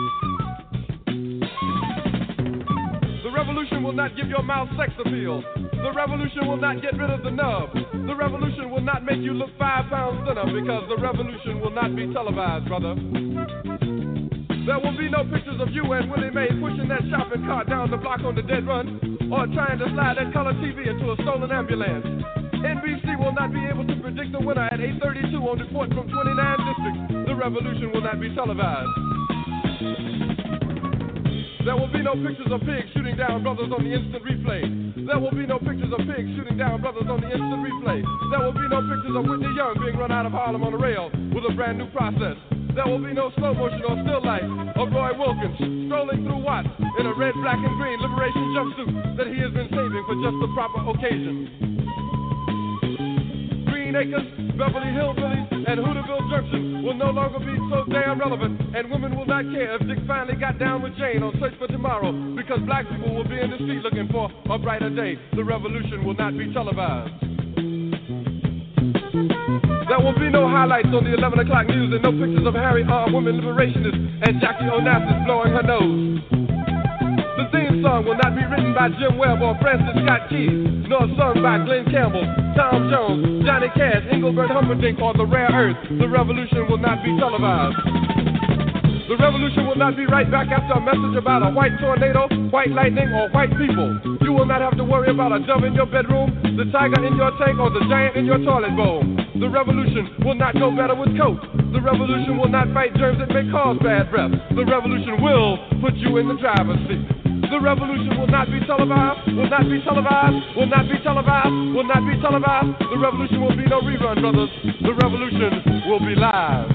The revolution will not give your mouth sex appeal. The revolution will not get rid of the nub. The revolution will not make you look five pounds thinner because the revolution will not be televised, brother. There will be no pictures of you and Willie Mae pushing that shopping cart down the block on the dead run or trying to slide that color T V into a stolen ambulance. N B C will not be able to predict the winner at eight thirty-two on report from twenty-nine districts. The revolution will not be televised. There will be no pictures of pigs shooting down brothers on the instant replay. There will be no pictures of pigs shooting down brothers on the instant replay. There will be no pictures of Whitney Young being run out of Harlem on a rail with a brand new process. There will be no slow motion or still life of Roy Wilkins strolling through Watts in a red, black, and green liberation jumpsuit that he has been saving for just the proper occasion. Green Acres, Beverly Hillbillies, and Hooterville Junction will no longer be so damn relevant, and women will not care if Dick finally got down with Jane on Search for Tomorrow, because black people will be in the street looking for a brighter day. The revolution will not be televised. There will be no highlights on the eleven o'clock news and no pictures of Harry armed women liberationists and Jackie Onassis blowing her nose. The theme song will not be written by Jim Webb or Francis Scott Keys, nor sung by Glenn Campbell, Tom Jones, Johnny Cash, Engelbert Humperdinck, or The Rare Earth. The revolution will not be televised. The revolution will not be right back after a message about a white tornado, white lightning, or white people. You will not have to worry about a dove in your bedroom, the tiger in your tank, or the giant in your toilet bowl. The revolution will not go better with Coke. The revolution will not fight germs that may cause bad breath. The revolution will put you in the driver's seat. The revolution will not be televised, will not be televised, will not be televised, will not be televised. The revolution will be no rerun, brothers. The revolution will be live.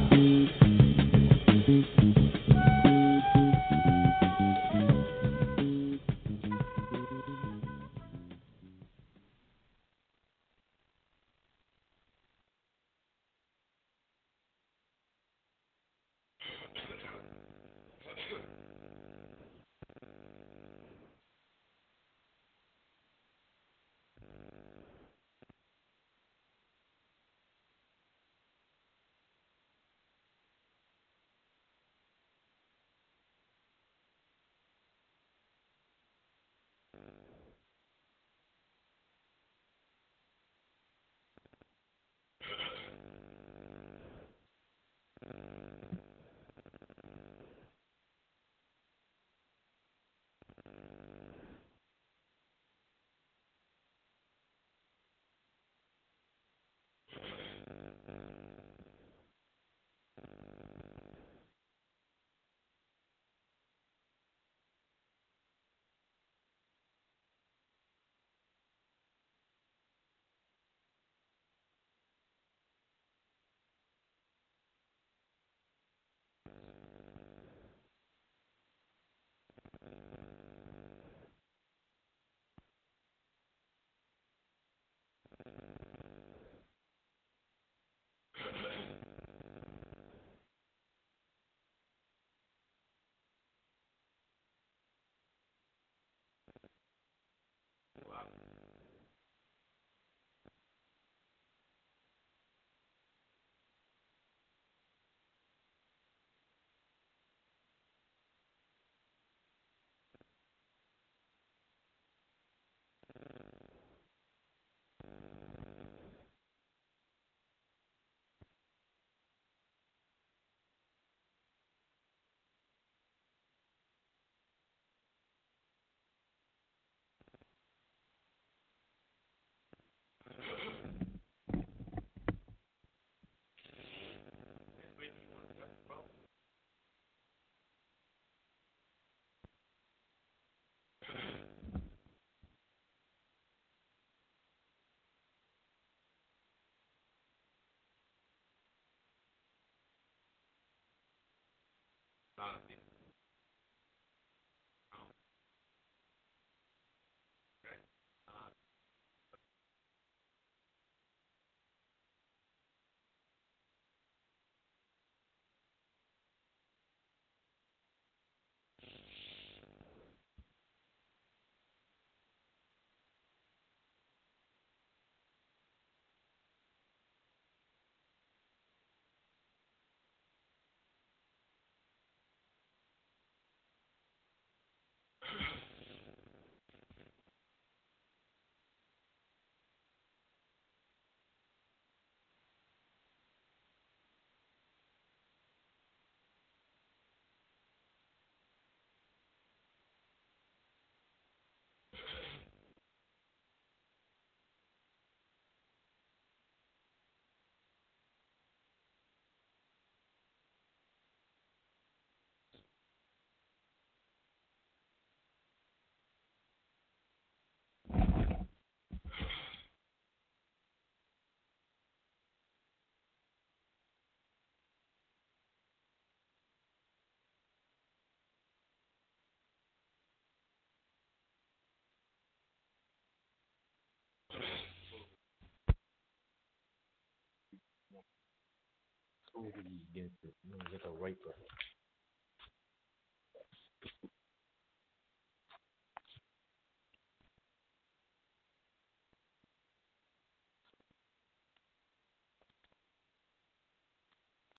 totally against it. You know, he's like a raper.